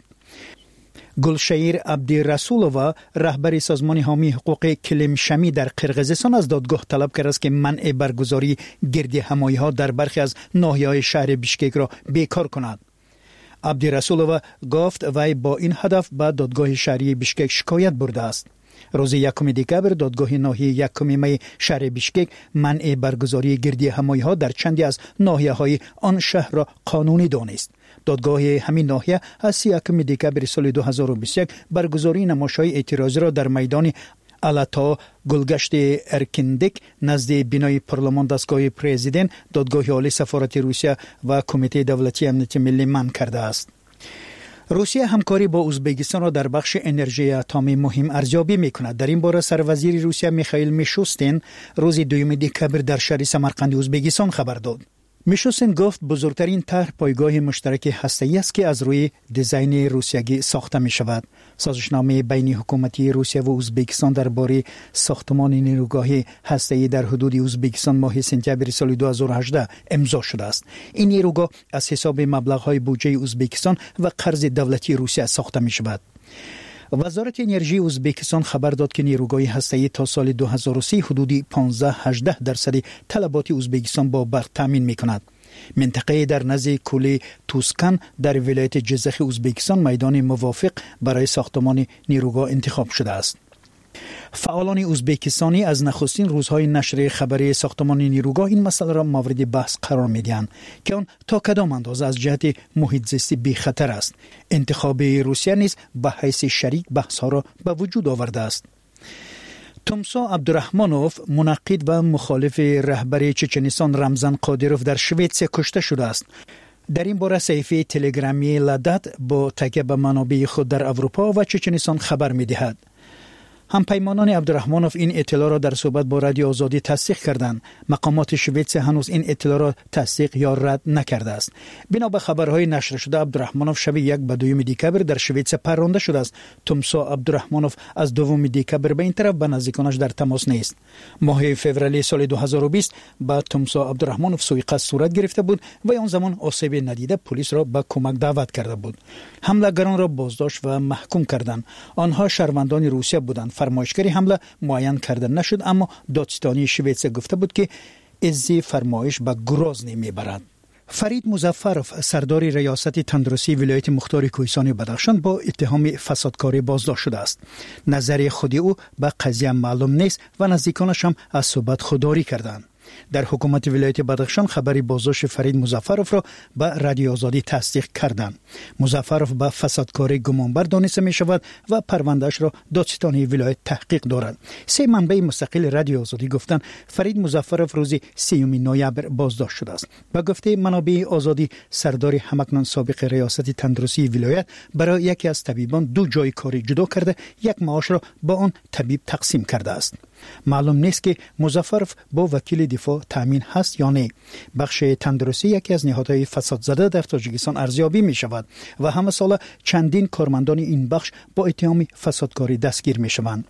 گلشیر عبدالرسولووا رهبر سازمان حامی حقوق کلمشمی در قرقیزستان از دادگاه طلب کرد است که منع برگزاری گرد همایی‌ها در برخی از ناحیه‌های شهر بیشکک را بیکار کند. عبدالرسولووا گفت وی با این هدف به دادگاه شهری بیشکک شکایت برده است. روز یکم دکبر دادگاه ناحیه یکم می شهر بیشکک منع برگزاری گردی همایی‌ها در چندی از ناحیه‌های آن شهر را قانونی دانست. دادگاه همین ناحیه از سی و یکم دکبر سال دو هزار و بیست و یک برگزاری نمایش‌های اعتراضی را در میدان الاتا گلگشت ارکندک نزد بینای پارلمان دستگاه پرزیدنت، دادگاه عالی سفارت روسیه و کمیته دولتی امنیت ملی منع کرده است. روسیه همکاری با ازبکستان را در بخش انرژی اتمی مهم ارزیابی می‌کند. در این باره سروزیر روسیه میخائیل میشوستین روز دوم دکبر در شهر سمرقند ازبکستان خبر داد. میشوستین گفت بزرگترین طرح پایگاه مشترک هسته‌ای است که از روی دیزاین روسیایی ساخته می شود. سازشنامه بین حکومتی روسیه و ازبکستان درباره ساختمان نیروگاه هسته‌ای در حدود ازبکستان ماه سپتامبر سال دو هزار و هجده امضا شده است. این نیروگاه از حساب مبلغ‌های بودجه ازبکستان و قرض دولتی روسیه ساخته می شود. وزارت انرژی ازبکستان خبر داد که نیروگاه هسته‌ای تا سال دو هزار و سی حدود پانزده تا هجده درصد طلبات ازبکستان با برق تامین می‌کند. منطقه در نزد کوله توسکن در ولایت جزخ ازبکستان میدان موافق برای ساختمان نیروگاه انتخاب شده است. فعالان ازبکستانی از نخستین روزهای نشر خبری ساختمان نیروگاه این مسئله را مورد بحث قرار می‌دهند که آن تا کدام اندازه از جهت محیط زیستی بی خطر است. انتخاب روسیه نیز به حیث شریک بحث‌ها را به وجود آورده است. تومسا عبدالرحمانوف منقد و مخالف رهبر چچنستان رمزان قادیروف در سوئد کشته شده است. در این باره صحیفه تلگرامی لادت با تکیه به منابع خود در اروپا و چچنستان خبر می‌دهد. همپیمانان عبدالرحمانوف این اطلاع را در صحبت با رادیو آزادی تصدیق کردند. مقامات سوئد هنوز این اطلاع را تصدیق یا رد نکرده است. بنا به خبرهای نشر شده عبدالرحمانوف شب یک به دوم دکبر در سوئد پرونده شده است. تومسا عبدالرحمانوف از دوم دکبر به این طرف با نزدیکانش در تماس نیست. ماه فوریه سال دو هزار و بیست با تومسا عبدالرحمانوف سوء صورت گرفته بود و آن زمان آسیب ندیده پلیس را به کمک دعوت کرده بود. حمله‌گران را بازداشت و محکوم کردند. آنها شهروندان روسیه بودند. فرمایشگری حمله معین کرده نشد، اما دادستانی سوئد گفته بود که از فرمایش به گروزنی میبرد. فرید مظفرов سردار ریاست تندرستی ولایت مختار کوهستان بدخشان با اتهام فسادکاری بازداشت شده است. نظر خودی او به قضیه معلوم نیست و نزدیکانش هم از صحبت خودداری کردند. در حکومت ولایت بدخشان خبری بازداشت فرید مظفرов را به رادیو آزادی تصدیق کردند. مظفرов به فسادکاری گمانبر دانسته می شود و پروندهش را دادستانی ولایت تحقیق دارد. سه منبع مستقل رادیو آزادی گفتند فرید مظفرov روز سوم نوامبر بازداشت شده است. به گفته منابع آزادی سردار همکنون سابق ریاست تندرستی ولایت برای یکی از طبیبان دو جای کاری جدا کرده یک معاش را با آن طبیب تقسیم کرده است. معلوم نیست که مظفرov با وکیل دفاع تامین هست یا نه. بخش تندرستی یکی از نهادهای فساد زده در تاجیکستان ارزیابی می شود و همه سال چندین کارمندان این بخش با اتهام فسادکاری دستگیر می شوند.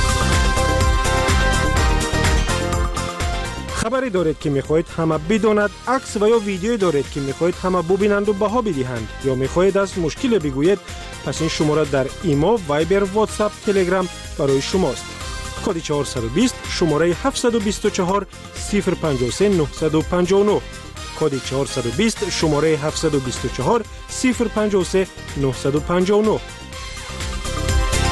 خبری دارید که میخواهید همه بداند، عکس و یا ویدیویی دارید که میخواهید همه ببینند و بها بدهند یا میخواهید از مشکل بگویید، پس این شماره در ایمو، وایبر، واتساپ، تلگرام برای شماست. کد چهارصد و بیست شماره هفتصد و بیست و چهار صفر پنجاه و سه نهصد و پنجاه و نه. کد چهارصد و بیست شماره هفتصد و بیست و چهار صفر پنجاه و سه نهصد و پنجاه و نه.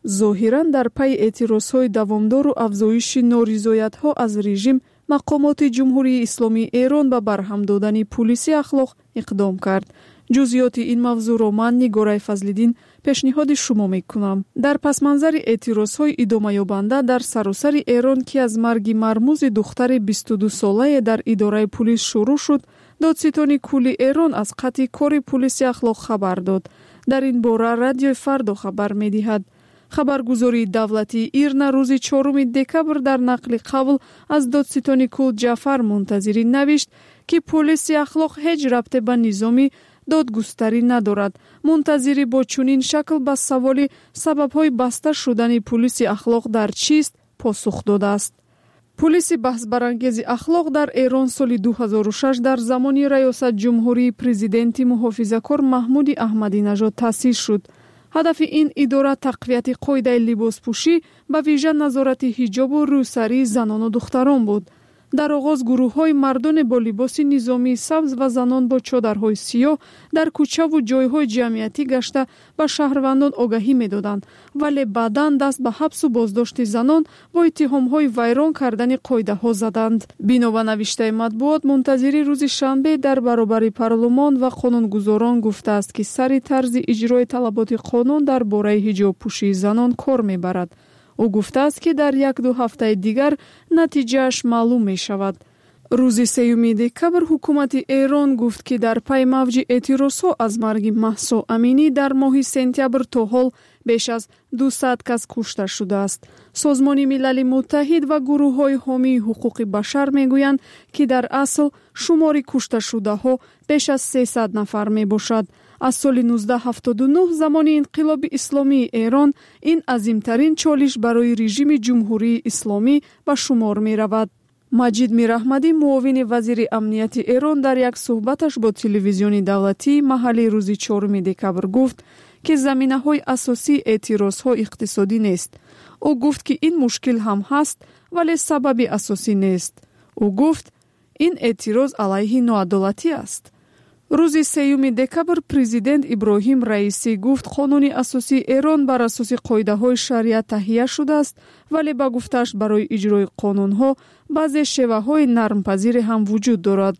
ظاهراً در پی اعتراضهای دوامدار و افزایش نارضایت‌ها از رژیم، مقامات جمهوری اسلامی ایران به برهم دادن پلیس اخلاق اقدام کرد. جزئیات این موضوع را من نگاره فضل‌الدین پیشنهاد شما میکنم. در پس منظر اعتراضهای ادامه یابنده در سراسر ایران که از مرگ مرموز دختر بیست و دو ساله در اداره پلیس شروع شد، دادستان کلی ایران از قطع کار پلیس اخلاق خبر داد. در این باره رادیو فردا خبر می‌دهد. خبرگزاری دولتی ایرنا روز چهارم دکبر در نقل قبل از دادستان کل جعفر منتظری نوشت که پلیس اخلاق هیچ ربطی به نظامی دادگستری ندارد. منتظری با چنین شکل به سوال سبب‌های بسته شدن پلیس اخلاق در چیست پاسخ داده است. پلیس بحث برانگیز اخلاق در ایران سال دو هزار و شش در زمان ریاست جمهوری پرزیدنت محافظه‌کار محمود احمدی نژاد تأسیس شد. هدف این اداره تقویت قاعده لباسپوشی به ویژه نظارت حجاب و روسری زنان و دختران بود. در آغاز گروه‌های مردان با لباس نظامی سبز و زنان با چادرهای سیاه در کوچه و جایهای جمعیتی گشته به شهروندان آگاهی می‌دادند، ولی بعداً دست به حبس و بازداشت زنان و اتهام‌های ویران کردن قاعده‌ها زدند. بنا به نوشته مطبوعات، منتظری روز شنبه در برابر پارلمان و قانونگذاران گفته است که سری طرز اجرای طلبات قانون در باره حجاب پوشی زنان کار می‌برد. او گفته است که در یک دو هفته دیگر نتیجهش معلوم می شود. روز سوم دکبر حکومت ایران گفت که در پی موج اعتراضها از مرگ مهسا امینی در ماه سپتامبر تا حال بیش از دویست کس کشته شده است. سازمان ملل متحد و گروه‌های حامی حقوق بشر میگویند که در اصل شمار کشته شده ها بیش از سیصد نفر می باشد. از سال نوزده هفتاد و نه زمان انقلاب اسلامی ایران این عظیمترین چالش برای رژیم جمهوری اسلامی به شمار می رود. مجید میراحمدی معاون وزیر امنیت ایران در یک صحبتش با تلویزیون دولتی محلی روز چهارم دکبر گفت که زمینه‌های اساسی اعتراض‌ها اقتصادی نیست. او گفت که این مشکل هم هست ولی سبب اساسی نیست. او گفت این اعتراض علیه ناعدالتی است. روز سوم دکبر پرزیدنت ابراهیم رئیسی گفت قانون اساسی ایران بر اساس قاعده‌های شریعت تهیه شده است، ولی با گفتش برای اجرای قانون‌ها بعضی شیوه‌های نرمپذیر هم وجود دارد.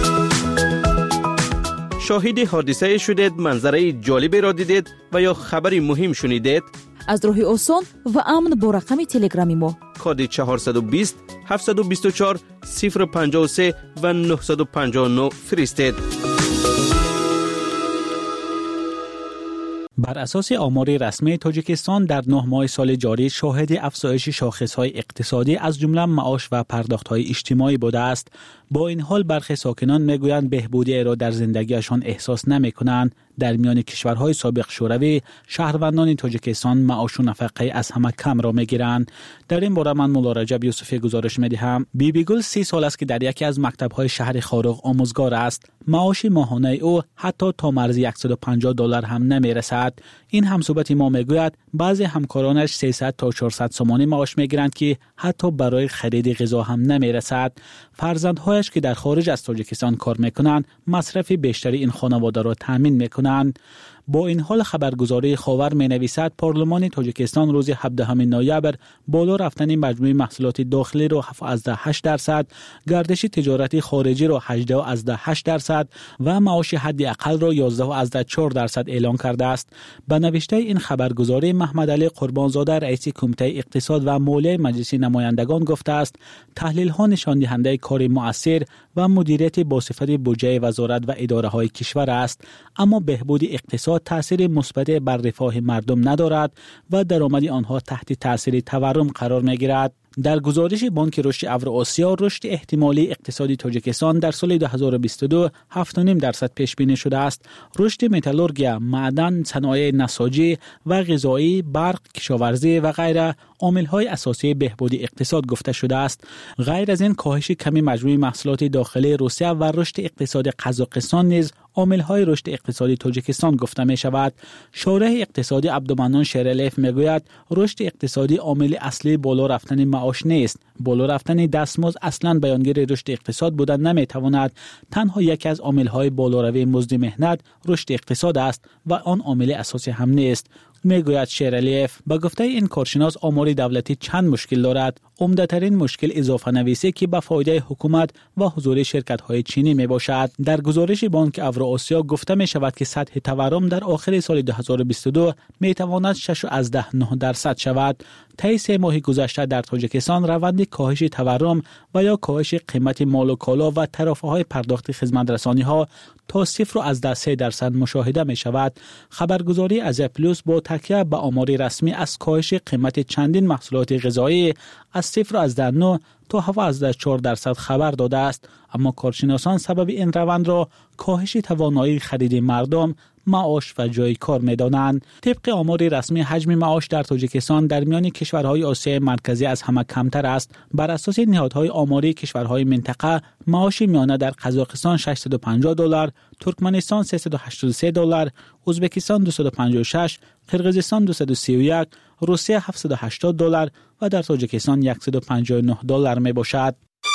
شاهد حادثه شدید، منظره جالبی را دیدید و یا خبری مهم شنیدید؟ از راه آسان و امن با رقم تلگرامی ما کد چهارصد و بیست هفتصد و بیست و چهار صفر پنجاه و سه و نهصد و پنجاه و نه فرستید. بر اساس آمار رسمی تاجیکستان در نه ماه سال جاری شاهد افزایش شاخص‌های اقتصادی از جمله معاش و پرداخت‌های اجتماعی بوده است. با این حال برخی ساکنان میگویند بهبودی را در زندگیشان احساس نمی‌کنند. در میان کشورهای سابق شوروی شهروندان تاجیکستان معاش و نفقه از همه کم را میگیرند. در این باره من مولا رجب یوسفی گزارش میدهم. بیبی گل سی سال است که در یکی از مکتب‌های شهر خارق آموزگار است. معاش ماهانه او حتی تا مرز صد و پنجاه دلار هم نمیرسد. این همصحبت ما میگوید بعضی همکارانش سیصد تا چهارصد سومانی معاش میگیرند که حتی برای خرید غذا هم نمیرسد. فرزندهایش که در خارج از تاجیکستان کار میکنند مصرف بیشتری این خانواده را تامین میکنند. با این حال خبرگزاری خاور می نویسد پارلمان تاجیکستان روز هفدهم نوامبر بالا رفتن مجموع محصولات داخلی را هفده و هشت درصد، گردش تجارتی خارجی را هجده و هشت درصد و معاش حداقل را یازده و چهار درصد اعلام کرده است. به نوشته این خبرگزاری محمد علی قربانزاده رئیس کمیته اقتصاد و مالیه مجلس نمایندگان گفته است تحلیل ها نشان دهنده کار مؤثر و مدیریت با صفت بودجه وزارت و اداره های کشور است، اما بهبود اقتصاد تأثیر مثبت بر رفاه مردم ندارد و درآمد آنها تحت تأثیر تورم قرار می‌گیرد. در گزارش بانک رشد اوراسیا رشد احتمالی اقتصادی تاجیکستان در سال دو هزار و بیست و دو هفت و نیم درصد پیش بینی شده است. رشد متالورگیا، معدن، صنایع نساجی و غذایی، برق، کشاورزی و غیره عامل‌های اساسی بهبود اقتصاد گفته شده است. غیر از این کاهش کمی مجموع محصولات داخلی روسیه و رشد اقتصاد قزاقستان نیز عامل‌های رشد اقتصادی تاجیکستان گفته می شود. شارح اقتصادی عبدالمنان شیرلیف میگوید رشد اقتصادی عامل اصلی بالا رفتن معاش نیست. بالا رفتن دستمزد اصلاً بیانگر رشد اقتصاد بودن نمیتواند. تنها یکی از عامل‌های بالا روی مزد مهنت رشد اقتصاد است و آن عامل اساسی هم نیست. میگوید شیرالیف. با گفته این کارشناس آمار دولتی چند مشکل دارد. عمده‌ترین مشکل اضافه نویسی که به فایده حکومت و حضور شرکت‌های چینی میباشد. در گزارش بانک اوراسیا گفته می شود که سطح تورم در آخر سال دو هزار و بیست و دو می تواند شش و نه درصد شود. طی سه ماه گذشته در تاجیکستان روند کاهش تورم و یا کاهش قیمت مال و کالا و ترافع‌های پرداخت خدمت‌رسانی‌ها تا صفر و سه درصد مشاهده می شود. خبرگزاری از پلوس با تکیه به آمار رسمی از کاهش قیمت چندین محصولات غذایی از صفر و نه تا هفت و چهار درصد خبر داده است، اما کارشناسان سبب این روند را کاهش توانایی خرید مردم، معاش و جای کار می‌دانند. طبق آمار رسمی حجم معاش در تاجیکستان در میان کشورهای آسیای مرکزی از همه کمتر است. بر اساس نهادهای آماری کشورهای منطقه معاش میانه در قزاقستان ششصد و پنجاه دلار، ترکمنستان سیصد و هشتاد و سه دلار، ازبکستان دویست و پنجاه و شش، قرقیزستان دویست و سی و یک، روسیه هفتصد و هشتاد دلار و در تاجیکستان صد و پنجاه و نه دلار می باشد.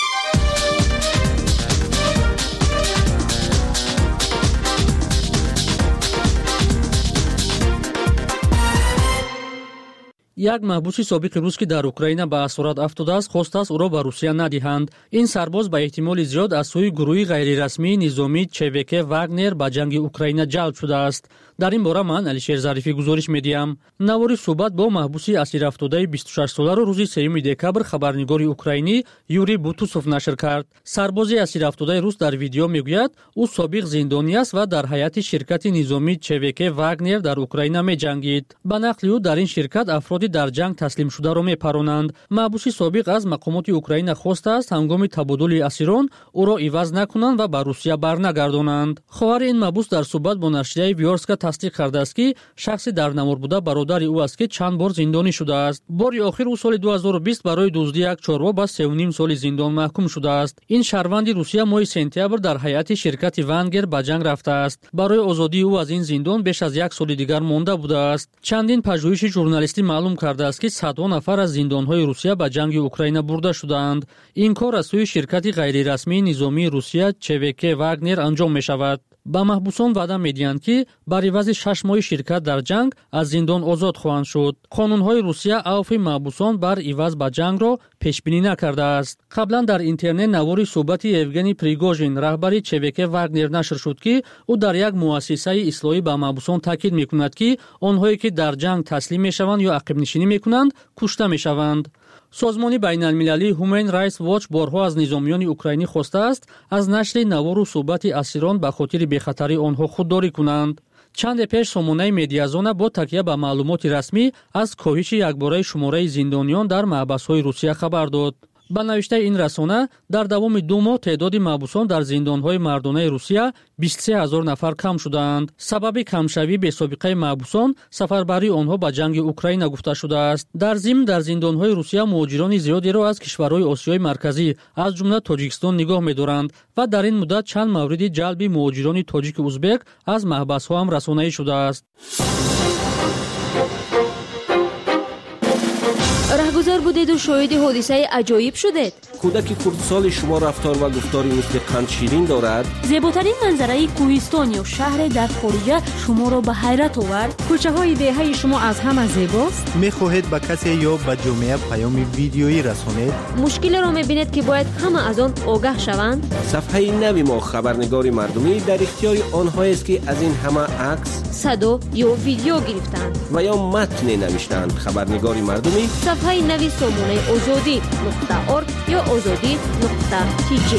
як маҳбуси собиқи рус ки дар Украина ба асорат афтодааст, хостааст ӯро ба Русия надиҳанд. Ин сарбоз ба эҳтимоли зиёд аз сӯи гурӯҳи ғайрирасмии низомии ЧВК Вагнер ба ҷанги Украина ҷалб шудааст. дар ин бора ман Алишер Зарифӣ гузориш медиҳам. навори суҳбат бо маҳбуси асирафтодаи бисту шаш соларо рӯзи сеюми декабр хабарнигори украинӣ Юрий Бутусов нашр кард. сарбози асирафтодаи рус дар видео мегӯяд, ӯ собиқ зиндонӣ аст ва дар ҳайати ширкати низомии ЧВК Вагнер дар Украина меҷангид. ба нақли ӯ дар ин ширкат афроди дар ҷанг таслимшударо мепаронанд. маҳбуси собиқ аз мақомоти Украина хостааст ҳангоми табодули асирон ӯро иваз накунанд ва ба Русия барнагардонанд. хоҳари ин маҳбус дар суҳбат бо нашрияи Вёрска тасдиқ кардааст, ки шахси дар намор буда бародари ӯ аст, ки чанд бор зиндонӣ шудааст. бори охир ӯ соли ду ҳазору бист барои дуздии як чорво ба сею ним соли зиндон маҳкум шудааст. ин шаҳрванди Русия моҳи сентябр дар ҳайати ширкати Вангер ба ҷанг рафтааст. барои озодии ӯ аз ин зиндон беш аз як соли дигар монда будааст. чандин пажӯҳиши журналистӣ маълум кардааст, ки садҳо нафар аз зиндонҳои Русия ба ҷанги Украина бурда шудаанд. ин кор аз сӯи ширкати ғайрирасмии низомии Русия ЧВК Вагнер анҷом мешавад. ба маҳбусон ваъда медиҳанд, ки бар ивази шаш моҳи ширкат дар ҷанг аз зиндон озод хоҳанд шуд. қонунҳои Русия авфи маҳбусон бар иваз ба ҷангро пешбинӣ накардааст. қаблан дар интернет навори суҳбати Евгений Пригожин, раҳбари ЧВК Вагнер нашр шуд, ки ӯ дар як муассисаи ислоҳӣ ба маҳбусон таъкид мекунад, ки онҳое ки дар ҷанг таслим мешаванд ё ақибнишинӣ мекунанд, кушта мешаванд. созмони байналмилалии Human Rights Watch борҳо аз низомиёни украинӣ хостааст аз нашри навору суҳбати асирон ба хотири бехатарии онҳо худдорӣ кунанд. чанде пеш сомонаи Медиазона бо такя ба маълумоти расмӣ аз коҳиши якбораи шумораи зиндониён дар маҳбасҳои Русия хабар дод. ба навиштаи ин расона дар давоми ду моҳ теъдоди маҳбусон дар зиндонҳои мардонаи Русия бисту се ҳазор нафар кам шудаанд. сабаби камшавии бесобиқаи маҳбусон сафарбарии онҳо ба ҷанги Украина гуфта шудааст. дар зимн дар зиндонҳои Русия муҳоҷирони зиёдеро аз кишварҳои Осиёи марказӣ, аз ҷумла Тоҷикистон нигоҳ медоранд ва дар ин муддат чанд мавриди ҷалби муҳоҷирони тоҷики узбек аз маҳбасҳо ҳам расонаӣ шудааст. раҳгузор будеду шоҳиди ҳодисаи аҷоиб шудед? кӯдаки хурдсоли шумо рафтор ва гуфтори мисли қандширин дорад? зеботарин манзараи кӯҳистон ё шаҳре дар хориҷа шуморо ба ҳайрат овард? кӯчаҳои деҳаи шумо аз ҳама зебост? мехоҳед ба касе ё ба ҷомеа паёми видеоӣ расонед? мушкилеро мебинед ки бояд ҳама аз он огаҳ шаванд? сафҳаи нави мо хабарнигори мардумӣ дар ихтиёри онҳоест, ки аз ин ҳама акс, садо ё видео гирифтанд ва ё матне навиштанд. хабарнигори мардумӣ сафҳаи нави сомонаи озодӣ нуқта орг ё озодӣ нуқта тиҷи.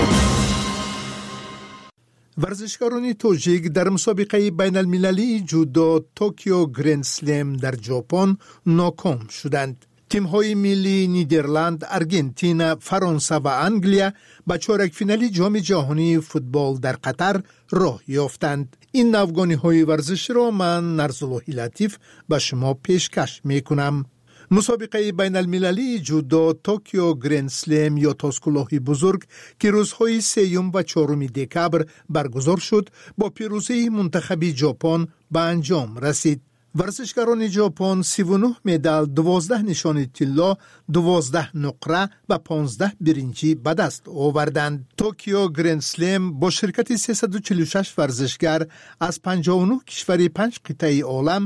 варзишкарони тоҷик дар мусобиқаи байналмилалии ҷудо Токио Гранд Слем дар ҷопон ноком шуданд. тимҳои миллии Нидерланд, Аргентина, Фаронса ва Англия ба чоракфинали ҷоми ҷаҳонии футбол дар Қатар роҳ ёфтанд. ин навгониҳои варзишро ман Нарзуллоҳи Латиф ба шумо пешкаш мекунам. мусобиқаи байналмилалии ҷудо Токио Гранд Слем ё тоскулоҳи бузург, ки рӯзҳои сеюм ва чоруми декабр баргузор шуд, бо пирӯзии мунтахаби ҷопон ба анҷом расид. варзишгарони ҷопон сиву нӯҳ медал, дувоздаҳ нишони тилло, дувоздаҳ нуқра ва понздаҳ биринҷӣ ба даст оварданд. Токио Гранд Слем бо ширкати сесаду чилу шаш варзишгар аз панҷоҳу нӯҳ кишвари панҷ қитъаи олам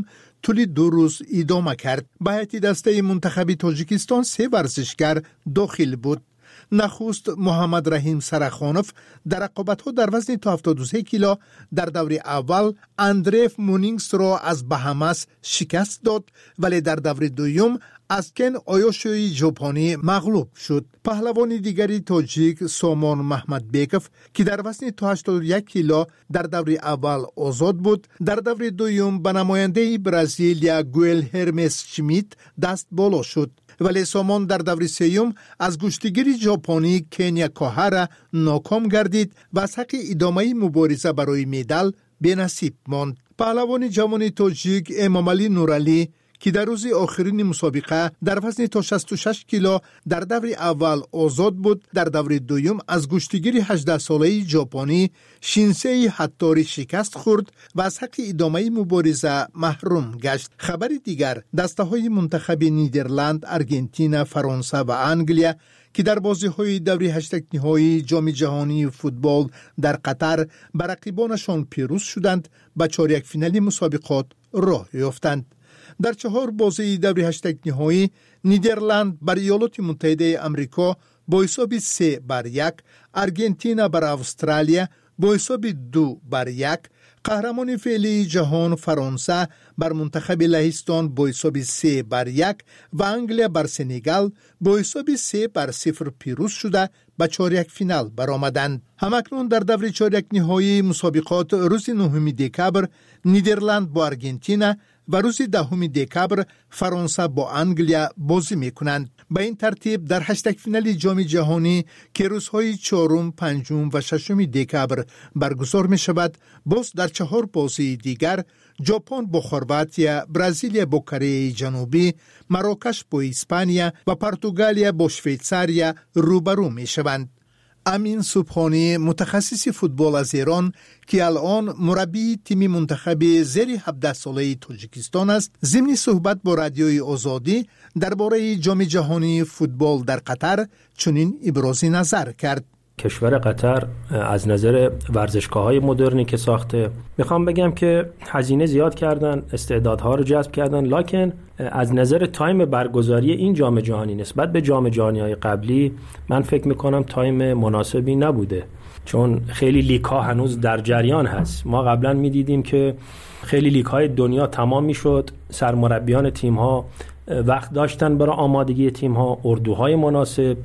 طول دو روز ادامه کرد. به هیئت دسته منتخب تاجیکستان سه ورزشگر داخل بود. نخست محمد رحیم سرخانوف در رقابت‌ها در وزن تا هفتاد و سه کیلو در دور اول اندریف مونینگس را از بهامس شکست داد، ولی در دور دوم از کن آیوشوی ژاپنی مغلوب شد. پهلوان دیگری تاجیک سامان محمد بیکوف که در وزن تا هشتاد و یک کیلو در دور اول آزاد بود، در دور دوم به نماینده برزیلیا گوئل هرمس شمیت دست بالا شد، ولی سامان در دور سیوم از گشتگیر ژاپنی کنیا کاهارا ناکام گردید و از حق ادامه مبارزه برای مدال بی‌نصیب ماند. پهلوان جوان تاجیک امامعلی نورعلی که در روز آخرین مسابقه در وزن تا شصت و شش کیلو در دور اول آزاد بود، در دور دوم از گشتگیر هجده ساله ژاپنی شینسئی هاتوری شکست خورد و از حق ادامه مبارزه محروم گشت. خبر دیگر، دسته های منتخب نیدرلند، آرژانتین، فرانسه و انگلیا که در بازی های دوری هشتگ نهایی جام جهانی فوتبال در قطر بر رقیبانشان پیروز شدند، به چهارده فینال مسابقات راه یافتند. در چهار بازی دوری هشتگ نهایی نیدرلند بر ایالات متحده آمریکا با حساب سه بر یک، آرژانتین بر استرالیا با حساب دو بر یک، قهرمان فعلی جهان فرانسه بر منتخب لهستان با حساب سه بر یک و انگلیا بر سنگال با حساب سه بر صفر پیروز شده به چهارده فینال برآمدند. همکنون در دور چهارده نهایی مسابقات روز نهم دکبر نیدرلند با آرژانتین و روز دهم دکبر فرانسه با انگلیا بازی میکنند. به این ترتیب در هشتگ فینال جام جهانی که روزهای چهارم، پنجم و ششم دکبر برگزار می شود، باز در چهار بازی دیگر ژاپن با خرواتیا، برزیل با کره جنوبی، مراکش با اسپانیا و پرتغال با شویتزاریا روبرو می شوند. امین سبحانی، متخصص فوتبال از ایران که الان مربی تیم منتخب زیر هفده ساله تاجیکستان است، ضمن صحبت با رادیوی آزادی درباره جام جهانی فوتبال در قطر چنین ابراز نظر کرد. کشور قطر از نظر ورزشگاه‌های مدرنی که ساخته، میخوام بگم که هزینه زیاد کردن، استعدادها رو جذب کردن، لکن از نظر تایم برگزاری این جام جهانی نسبت به جام جهانی‌های قبلی من فکر میکنم تایم مناسبی نبوده، چون خیلی لیگ‌ها هنوز در جریان هست. ما قبلا میدیدیم که خیلی لیگ‌های دنیا تمام میشد، سرمربیان تیم‌ها وقت داشتن برای آمادگی تیم‌ها، اردوهای مناسب،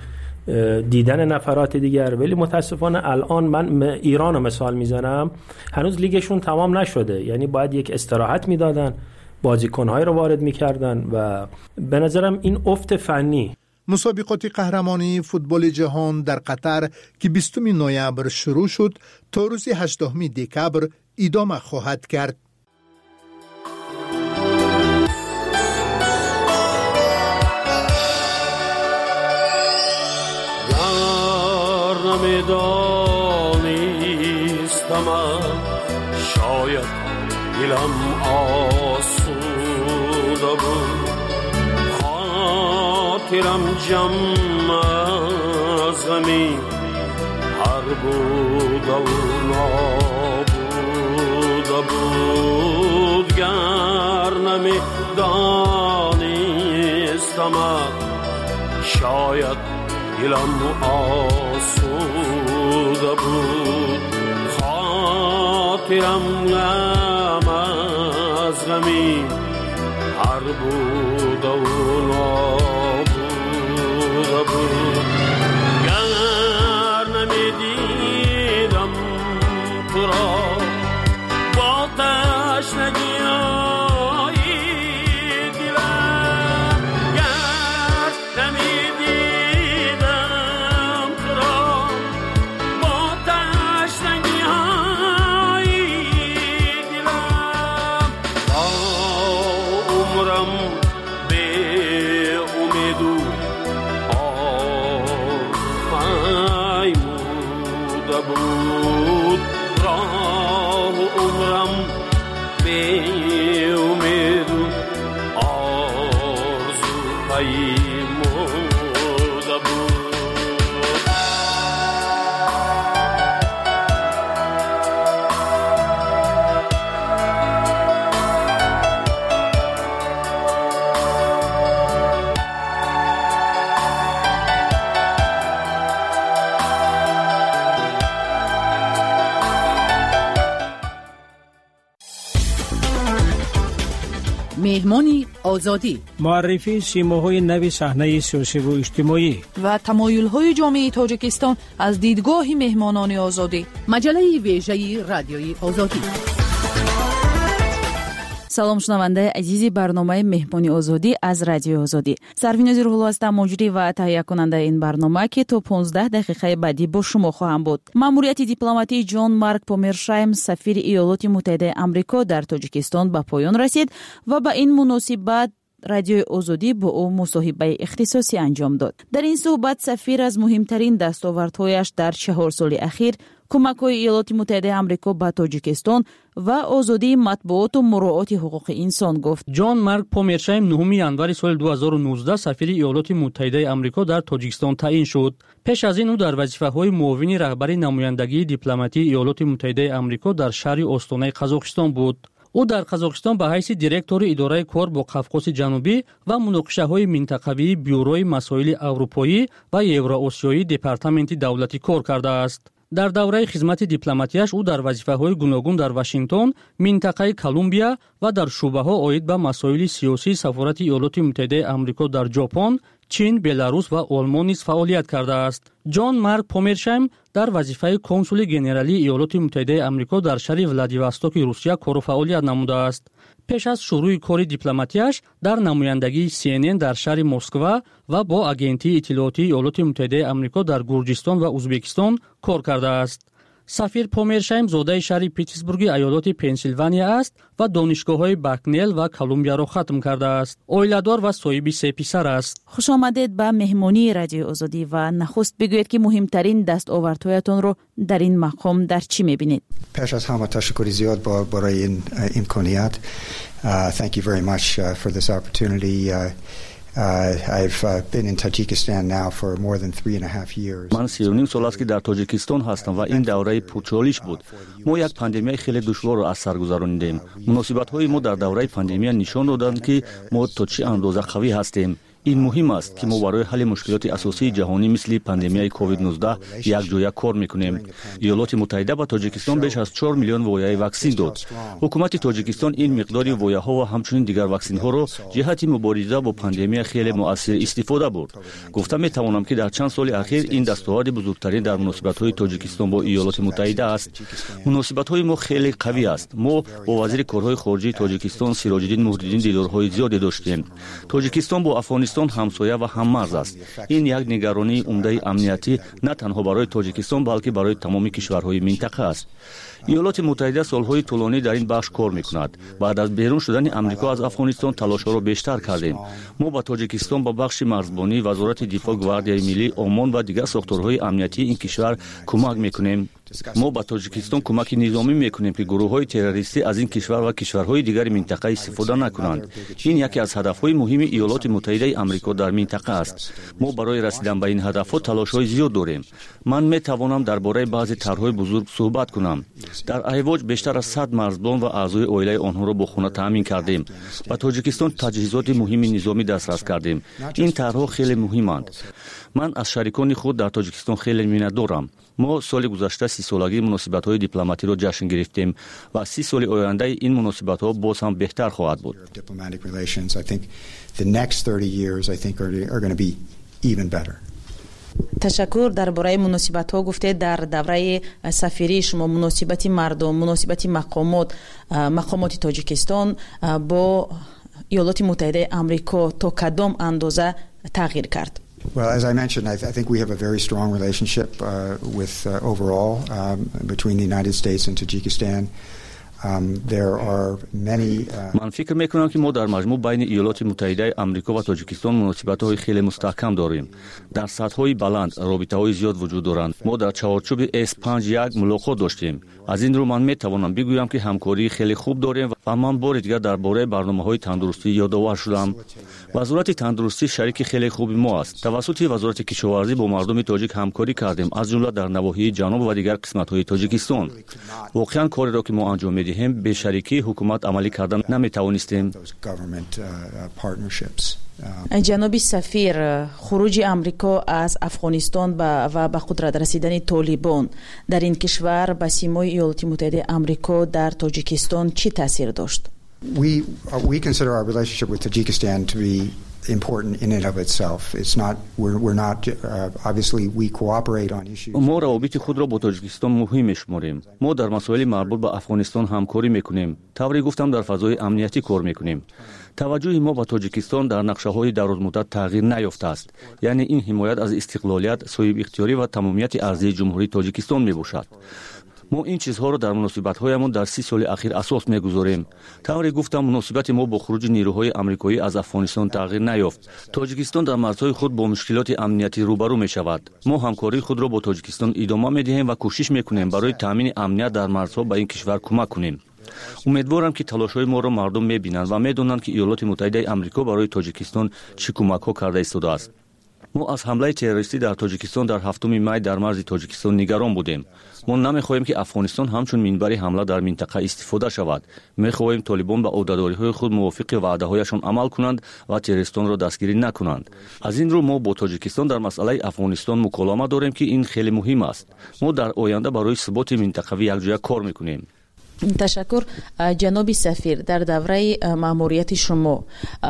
دیدن نفرات دیگر، ولی متاسفانه الان من ایران رو مثال میزنم، هنوز لیگشون تمام نشده، یعنی باید یک استراحت میدادن، بازیکن‌های رو وارد میکردن و به نظرم این افت فنی. مسابقات قهرمانی فوتبال جهان در قطر که بیستم نوامبر شروع شد تا روز هشتم دکبر ادامه خواهد کرد. نمیدانستم شاید دلم آسوده بود، خاطرم جمع از غمی هر بوده و نابوده بود. گر نمیدانستم شاید دلم آسوده بود، خاطرم غم از غمی هر بوده و نابوده بود. گر نمیدیدم تو را با تشنگی مهمانی آزادی، معرفی سیماهای نوی صحنه سیاسی و اجتماعی و تمایل‌های جامعه تاجیکستان از دیدگاه مهمانان آزادی. مجله ویژه رادیوی آزادی. سلام شنونده عزیزی برنامه مهمانی آزادی از رادیو آزادی. سروین زیرهلو هستم، مجری و تهیه کننده این برنامه که تا پانزده دقیقه بعدی با شما خواهم بود. ماموریت دیپلماتی جان مارک پومرشایم سفیر ایالات متحده آمریکا در تاجیکستان به پایان رسید و به این مناسبت رادیو آزادی با او مصاحبه اختصاصی انجام داد. در این صحبت سفیر از مهمترین دستاوردهایش در چهار سال اخیر کمک‌های ایالات متحده آمریکا به تاجیکستان و آزادی مطبوعات و مراعات حقوق انسان گفت. جان مارک پومرشایم نهم январи соли دو هزار و نوزده سفیر ایالات متحده آمریکا در تاجیکستان تعیین شد. پیش از این او در وظیفه‌های معاون رهبر نمایندگی دیپلماتی ایالات متحده آمریکا در شهر استان قزاقستان بود. او در قزاقستان به حیث دیرکتور اداره کار با قفقاز جنوبی و مناقشه‌های منطقوی بیوروی مسائل اروپایی و یوراسیایی دپارتمنت دولتی کار کرده است. در دوره خدمت دیپلماتیش او در وظیفه‌های گوناگون در واشنگتن، منطقه کلمبیا و در شعبه‌ها عاید به مسائل سیاسی سفارت ایالات متحده آمریکا در ژاپن، چین، بلاروس و آلمان نیز فعالیت کرده است. جان مارک پومرشایم در وظیفه کنسول گنرالی ایالات متحده آمریکا در شهر ولادیواستوک روسیه کار و فعالیت نموده است. پیش از شروع کار دیپلماتیش در نمایندگی سی ان ان در شهر مسکو و با آژانسی اطلاعاتی ایالات متحده آمریکا در گرجستان و ازبکستان کار کرده است. سفیر پومرشایم زاده شهر پیترزبورگ ایالات پنسیلوانیا است و دانشگاه‌های بکنل و کلمبیا را ختم کرده است. اویلادار و صاحب سه پسر است. خوش آمدید به مهمانی رادیو آزادی و نخست بگویید که مهمترین دستاوردهایتان را در این مقام در چی می‌بینید؟ پیش از همه تشکر زیاد برای این امکانیت. Thank you very much uh, for this opportunity. Uh, Uh, I've uh, been in Tajikistan now for more than three and a half years. من سی و نیم سال است که در تاجیکستان هستم و این دوره پرچالش بود. ما یک پاندمی خیلی دشوار را از سر گذراندیم. مناسبت‌های ما در دوره پاندمی نشان دادند که ما تا چه اندازه قوی هستیم. این مهم است که ما برای حل مشکلات اساسی جهانی مثل پاندمی کووید نوزده یک جای کار میکنیم. ایالات متحده به تاجیکستان بیش از چهار میلیون وایه واکسن داد. حکومت تاجیکستان این مقداری وایه ها و همچنین دیگر واکسن ها را جهت مبارزه با پاندمی خیلی مؤثر استفاده برد. گفته می توانم که در چند سال اخیر این دستاورد بزرگترین در مناسبت های تاجیکستان با ایالات متحده است. مناسبت های ما خیلی قوی است. ما با وزیر کارهای خارجه تاجیکستان سراج الدین موحدالدین دیدارهای زیادی داشتیم. تاجیکستان با افغانستان همسایه و هممرز است. این یک نگرانی عمده امنیتی نه تنها برای تاجیکستان بلکه برای تمام کشورهای منطقه است. ایالات متحده سالهای طولانی در این بخش کار میکند. بعد از بیرون شدن امریکا از افغانستان تلاش‌ها را بیشتر کردیم. ما با تاجیکستان با بخش مرزبانی، وزارت دفاع، گواردیای ملی، آمان و دیگر ساختارهای امنیتی این کشور کمک میکنیم. ما با تاجیکستان کمک نظامی میکنیم که گروه‌های تروریستی از این کشور و کشورهای دیگر منطقه استفاده نکنند. این یکی از هدف‌های مهم ایالات متحده آمریکا در منطقه است. ما برای رسیدن به این هدف‌ها تلاش‌های زیاد داریم. من میتوانم درباره بعضی طرح‌های بزرگ صحبت کنم. در ایواج بیشتر از صد مرزبان و اعضای عائله آنها را با خانه تامین کردیم. با تاجیکستان تجهیزات مهم نظامی دسترس کردیم. این طرح‌ها خیلی مهمند. من از شریکان خود در تاجیکستان خیلی می‌ندارم. ما سال گذشته سی سالگی مناسبت‌های دیپلماتی را جشن گرفتیم و سی سال آینده این مناسبت‌ها باز هم بهتر خواهد بود. تشکر. درباره مناسبت‌ها گفته در دوره سفیری شما مناسبت مردم، مناسبت مقامات مقامات تاجیکستان با ایالات متحده آمریکا تا کدام اندازه تغییر کرد؟ Well, as I mentioned, I, th- I think we have a very strong relationship uh, with uh, overall um, between the United States and Tajikistan. Um, there are many uh, من فکر میکنم که ما در مجموع بین ایالات متحده آمریکا و تاجیکستان مناسبت‌های خیلی مستحکم داریم. در سطح‌های بلند رابطه‌های زیاد وجود دارند. ما در چارچوب اس پنج یک ملاقات داشتیم. از این رو من میتوانم بگویم که همکاری خیلی خوب داریم و من بار دیگر درباره برنامه‌های تندرستی یادآور شدم. وزارت تندرستی شریک خیلی خوبی ما است. توسط وزارت کشاورزی با مردم تاجیک همکاری کردیم، از جمله در نواحی جنوب و دیگر قسمت‌های تاجیکستان. واقعاً کاری را که ما انجام می‌دهیم به شریکی حکومت عملی کردن نمی‌توانستیم. جناب سفیر، خروج آمریکا از افغانستان و به قدرت رسیدن طالبان در این کشور به سیمای ایالات متحده آمریکا در تاجیکستان چی تاثیر داشت؟ We uh, we consider our relationship with Tajikistan to be important in and of itself. It's not we're we're not uh, obviously we cooperate on issues. ما روابط خود را با تاجیکستان مهم می‌شماریم. ما در مسائل مربوط به افغانستان همکاری می‌کنیم. طوری گفتم در فضای امنیتی کار می‌کنیم. توجه ما به تاجیکستان در نقشه‌های درازمدت تغییر نیافته است. یعنی این حمایت از استقلالیت، صاحب اختیاری و تمامیت ارضی جمهوری تاجیکستان میباشد. ما این چیزها را در مناسبت‌هایمان در سی سال اخیر اساس می‌گذاریم. طوری گفتم مناسبت ما با خروج نیروهای آمریکایی از افغانستان تغییر نیافت. تاجیکستان در مرزهای خود با مشکلات امنیتی روبرو می‌شود. ما همکاری خود را با تاجیکستان ادامه می‌دهیم و کوشش می‌کنیم برای تامین امنیت در مرزها به این کشور کمک کنیم. امیدوارم که تلاش‌های ما را مردم می‌بینند و می‌دانند که ایالات متحده آمریکا برای تاجیکستان چه کمک‌ها کرده ایستاده است. ما از حمله تروریستی در تاجیکستان در هفتم می در مرز تاجیکستان نگران بودیم. ما نمی‌خواهیم که افغانستان همچون منبع حمله در منطقه استفاده شود. می‌خواهیم طالبان به عهده‌داری‌های خود موافق وعده‌هایشان عمل کنند و تروریستان را دستگیری نکنند. از این رو ما با تاجیکستان در مسئله افغانستان مکالمه داریم که این خیلی مهم است. ما در آینده برای ثبات منطقوی یکجا کار می‌کنیم. تشکر جناب سفیر. در دوره مأموریت شما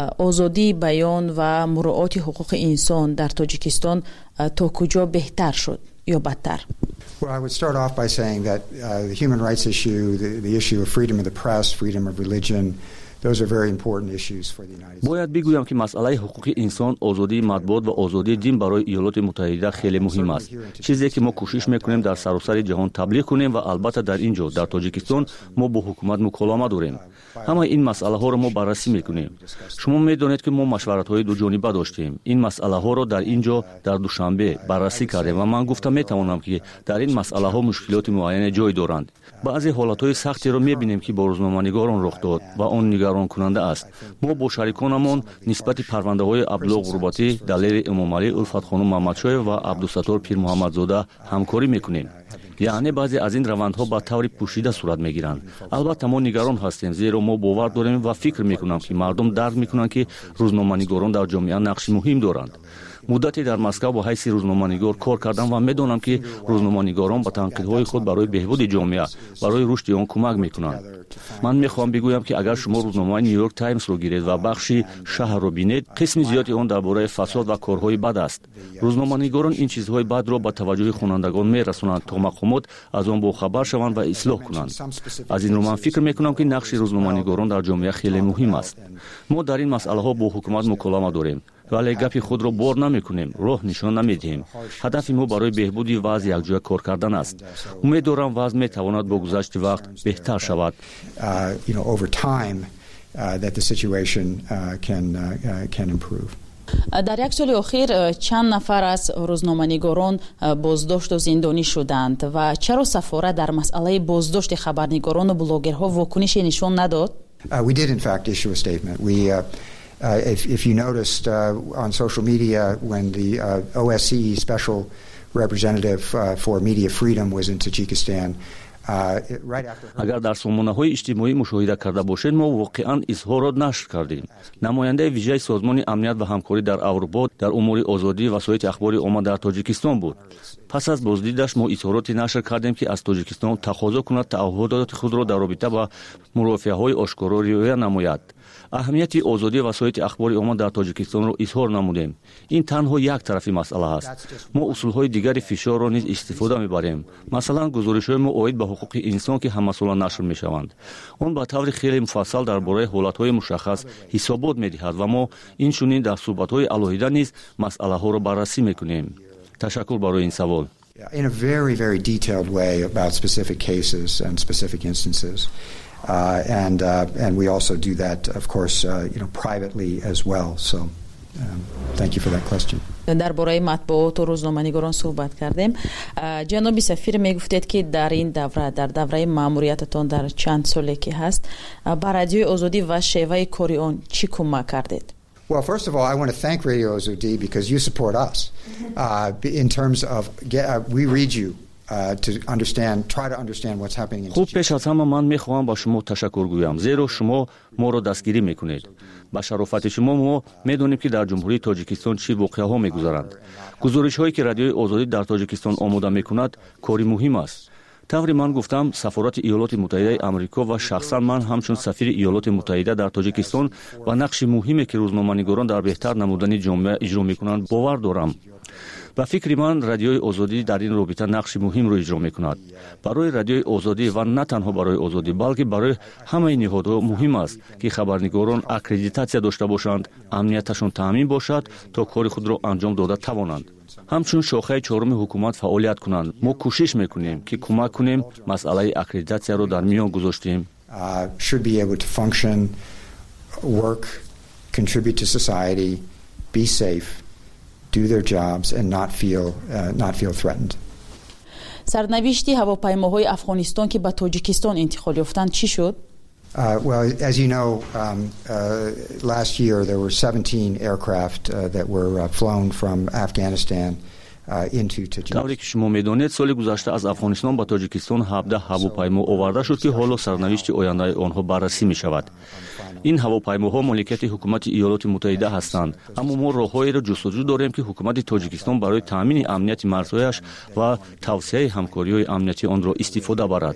آزادی بیان و مراعات حقوق انسان در تاجیکستان تا کجا بهتر شد یا بدتر؟ Well, I would start off by saying that uh, the human rights issue, the, the issue of freedom of the press, freedom of religion, those are very important issues for the United States. باید بگویم که مسئله حقوق انسان، آزادی مطبوعات و آزادی دین برای ایالات متحده خیلی مهم است. چیزی که ما کوشش میکنیم در سراسر جهان تبلیغ کنیم و البته در اینجا در تاجیکستان ما با حکومت مکالمه داریم. همه این مسئله ها را ما بررسی میکنیم. شما میدونید که ما مشورت های دو جانبه داشتیم. این مسئله ها را در اینجا در دوشنبه بررسی کردیم و من گفتم میتوانم که در این مسئله ها مشکلات معین جای دارند. بعضی حالات های سختی را میبینیم که با روزنامه‌نگاران رخ داد و آن نگران کننده است. ما با شریکانمان نسبت پرونده های ابلاغ غربتی، دلیر امامعلی الفت خانم محمدشاه و عبدالستار پیر محمدزاده همکاری میکنیم. یعنی بعضی از این روندها با طور پوشیده صورت میگیرند. البته ما نگران هستیم زیرا ما باور داریم و فکر میکنم که مردم درک میکنند که روزنامه‌نگاران در جامعه نقش مهم دارند. مدتی در مسکو با حیث روزنامه‌نگار کار کردم و میدونم که روزنامه‌نگاران با تنقیدهای خود برای بهبود جامعه، برای رشد آن کمک میکنند. من میخوام بگویم که اگر شما روزنامه نیویورک تایمز رو گیرید و بخش شهر رو بینید، قسم زیادی آن درباره فساد و کارهای بد است. روزنامه‌نگاران این چیزهای بد را به توجه خوانندگان میرسونند تا مقامات از آن باخبر شوند و اصلاح کنند. از این رو من فکر میکنم که نقش روزنامه‌نگاران در جامعه خیلی مهم است. ما در این مسئله ها با حکومت مکالمه داریم. ولی گپی خود را بار نمیکنیم، راه نشان نمیدهیم. هدف ما برای بهبودی وضع یکجا کار کردن است. امیدوارم وضع میتواند با گذشت وقت بهتر شود. در یک سال اخیر چند نفر از روزنامه‌نگاران بازداشت و زندانی شدند و چرا سفارت در مسئله بازداشت خبرنگاران و بلاگرها واکنشی نشان نداد؟ Uh, we did in fact issue a statement. We uh, Uh, if, if you noticed uh, on social media when the uh, O S C E special representative uh, for media freedom was in Tajikistan, اگر در سامانه‌های اجتماعی مشاهده کرده باشید ما واقعا اظهارات نشر کردیم. نماینده ویژه سازمان امنیت و همکاری در اروپا در امور آزادی وسایل اخبار عامه در تاجیکستان بود. پس از بازدیدش ما اظهاراتی نشر کردیم که از تاجیکستان تقاضا کند تعهدات خود را در رابطه با مرافعه‌های آشکارا رعایت نماید. اهمیت آزادی وسایل اخبار عامه در تاجیکستان را اظهار نمودیم. این تنها یک طرفی مسئله است. ما اصولهای دیگری فشار را نیز استفاده می‌بریم. مثلا گزارش‌های ما عاید به حقوق انسان که همسالانه نشر می‌شوند. آن با طور خیلی مفصل درباره حالت‌های مشخص حسابات می‌دهد و ما این چنین در صحبت‌های علاهیده نیز مسئله‌ها را بررسی می‌کنیم. تشکر برای این سوال. In a very very detailed way about specific cases and specific instances. Uh, and uh, and we also do that, of course, uh, you know, privately as well. So, um, thank you for that question. درباره مطبوعات و روزنامه‌نگاران صحبت کردیم. جناب سفیر میگفتید که در این دوره در دوره مأموریتتان در چند سالی که هست بر رادیوی آزادی و شیوه کاری آن چی کمک کردید؟ Well, first of all, I want to thank Radio Azadi because you support us uh, in terms of get, uh, we read you. Uh, to understand, try to understand what's happening in خوب پیش از همه من میخواهم با شما تشکر گویم زیرا شما ما را دستگیری میکنید. با شرافت شما ما میدونیم که در جمهوری تاجیکستان چی واقعه ها میگذرند. گزارش هایی که رادیوی آزادی در تاجیکستان آماده میکند کاری مهم است. таври ман гуфтам, сафорати иёлоти муттаҳидаи амрико ва шахсан ман ҳамчун сафири иёлоти муттаҳида дар тоҷикистон ва нақши муҳиме ки рӯзноманигорон дар беҳтар намудани ҷомеа иҷро мекунанд бовар дорам. ба фикри ман радиои озодӣ дар ин робита нақши муҳимро иҷро мекунад. барои радиои озодӣ ва на танҳо барои озодӣ, балки барои ҳамаи ниҳодҳо муҳим аст ки хабарнигорон аккредитатсия дошта бошанд, амнияташон таъмин бошад, то кори худро анҷом дода тавонанд. ҳамчун шохаи чоруми ҳукумат фаъолият кунанд. мо кӯшиш мекунем ки кӯмак кунем масъалаи аккредитатсияро дар миён гузоштем. Uh, should be able to function, work, contribute to society, be safe, do their jobs and not feel uh, not feel threatened. سرنوشتی هواپیماهای افغانستان که به تاجیکستان انتقال یافتند چی شد؟ Uh, well, as you know, um, uh, last year there were seventeen aircraft uh, that were uh, flown from Afghanistan тавре ки шумо медонед, соли гузашта аз Афғонистон ба Тоҷикистон ҳабдаҳ ҳавопаймо оварда шуд ки ҳоло сарнавишти ояндаи онҳо баррасӣ мешавад. ин ҳавопаймоҳо моликияти ҳукумати Иёлоти Муттаҳида ҳастанд, аммо мо роҳҳоеро ҷустуҷӯ дорем ки ҳукумати Тоҷикистон барои таъмини амнияти марзҳояш ва тавсияи ҳамкориҳои амнияти онро истифода барад.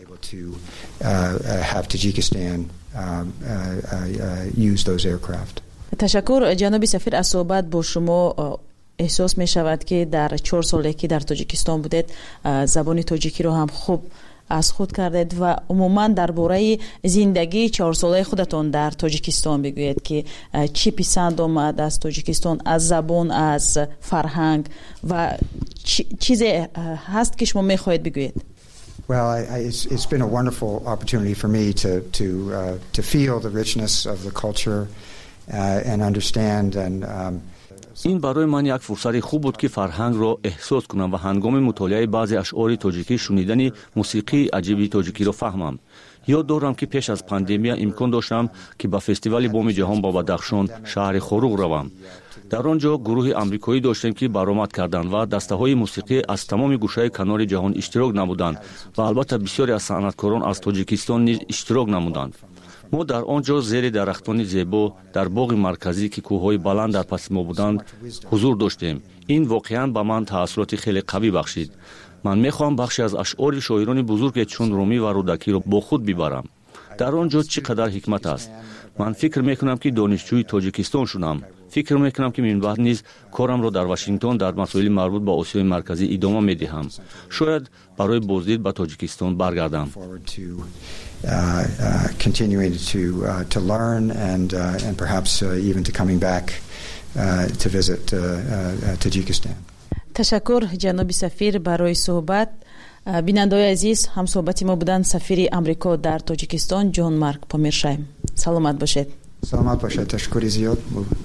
ташаккур ҷаноби сафир. аз суҳбат бо шумо احساس می شود که در چهار ساله که در تاجیکستان بودید زبان تاجیکی رو هم خوب از خود کردید و عموما درباره زندگی چهار ساله خودتون در تاجیکستان بگویید که چی پسند آمد از تاجیکستان، از زبان، از فرهنگ و چیزی هست که شما می خواهید بگویید؟ Well, I, I, it's, it's been a wonderful opportunity for me to to uh, to feel the richness of the culture uh, and understand and um, ин барои ман як фурсати хуб буд ки фарҳангро эҳсос кунам ва ҳангоми мутолиаи баъзе ашъори тоҷикӣ шунидани мусиқии аҷиби тоҷикиро фаҳмам. ёд дорам ки пеш аз пандемия имкон доштам ки ба фестивали боми ҷаҳон ба Бадахшон, шаҳри Хоруғ равам. дар он ҷо гурӯҳи амрикоӣ доштем ки баромад карданд ва дастаҳои мусиқӣ аз тамоми гӯшаи канори ҷаҳон иштирок намуданд ва албатта бисёре аз санъаткорон аз Тоҷикистон низ иштирок намуданд. мо дар он ҷо зери дарахтони зебо дар боғи марказӣ ки кӯҳҳои баланд дар паси мо буданд ҳузур доштем. ин воқеан ба ман таъссуроти хеле қавӣ бахшид. ман мехоҳам бахше аз ашъори шоирони бузурге чун Румӣ ва Рудакиро бо худ бибарам. дар он ҷо чӣ қадар ҳикмат аст. ман фикр мекунам ки донишҷӯи Тоҷикистон шудам. фикр мекунам ки минбаъд низ корамро дар Вашингтон дар масоили марбут ба Осиёи марказӣ идома медиҳам. шояд барои боздид ба Тоҷикистон баргардам. Uh, uh, continuing to uh, to learn and uh, and perhaps uh, even to coming back uh, to visit uh, uh, Tajikistan. تشکر جناب سفیر برای صحبت. بیننده‌های عزیز، هم صحبتی ما بودن سفیر آمریکا در تاجیکستان جان مارک پامیرشایم. سلامت باشید. سلامت باشید. تشکر زیاد.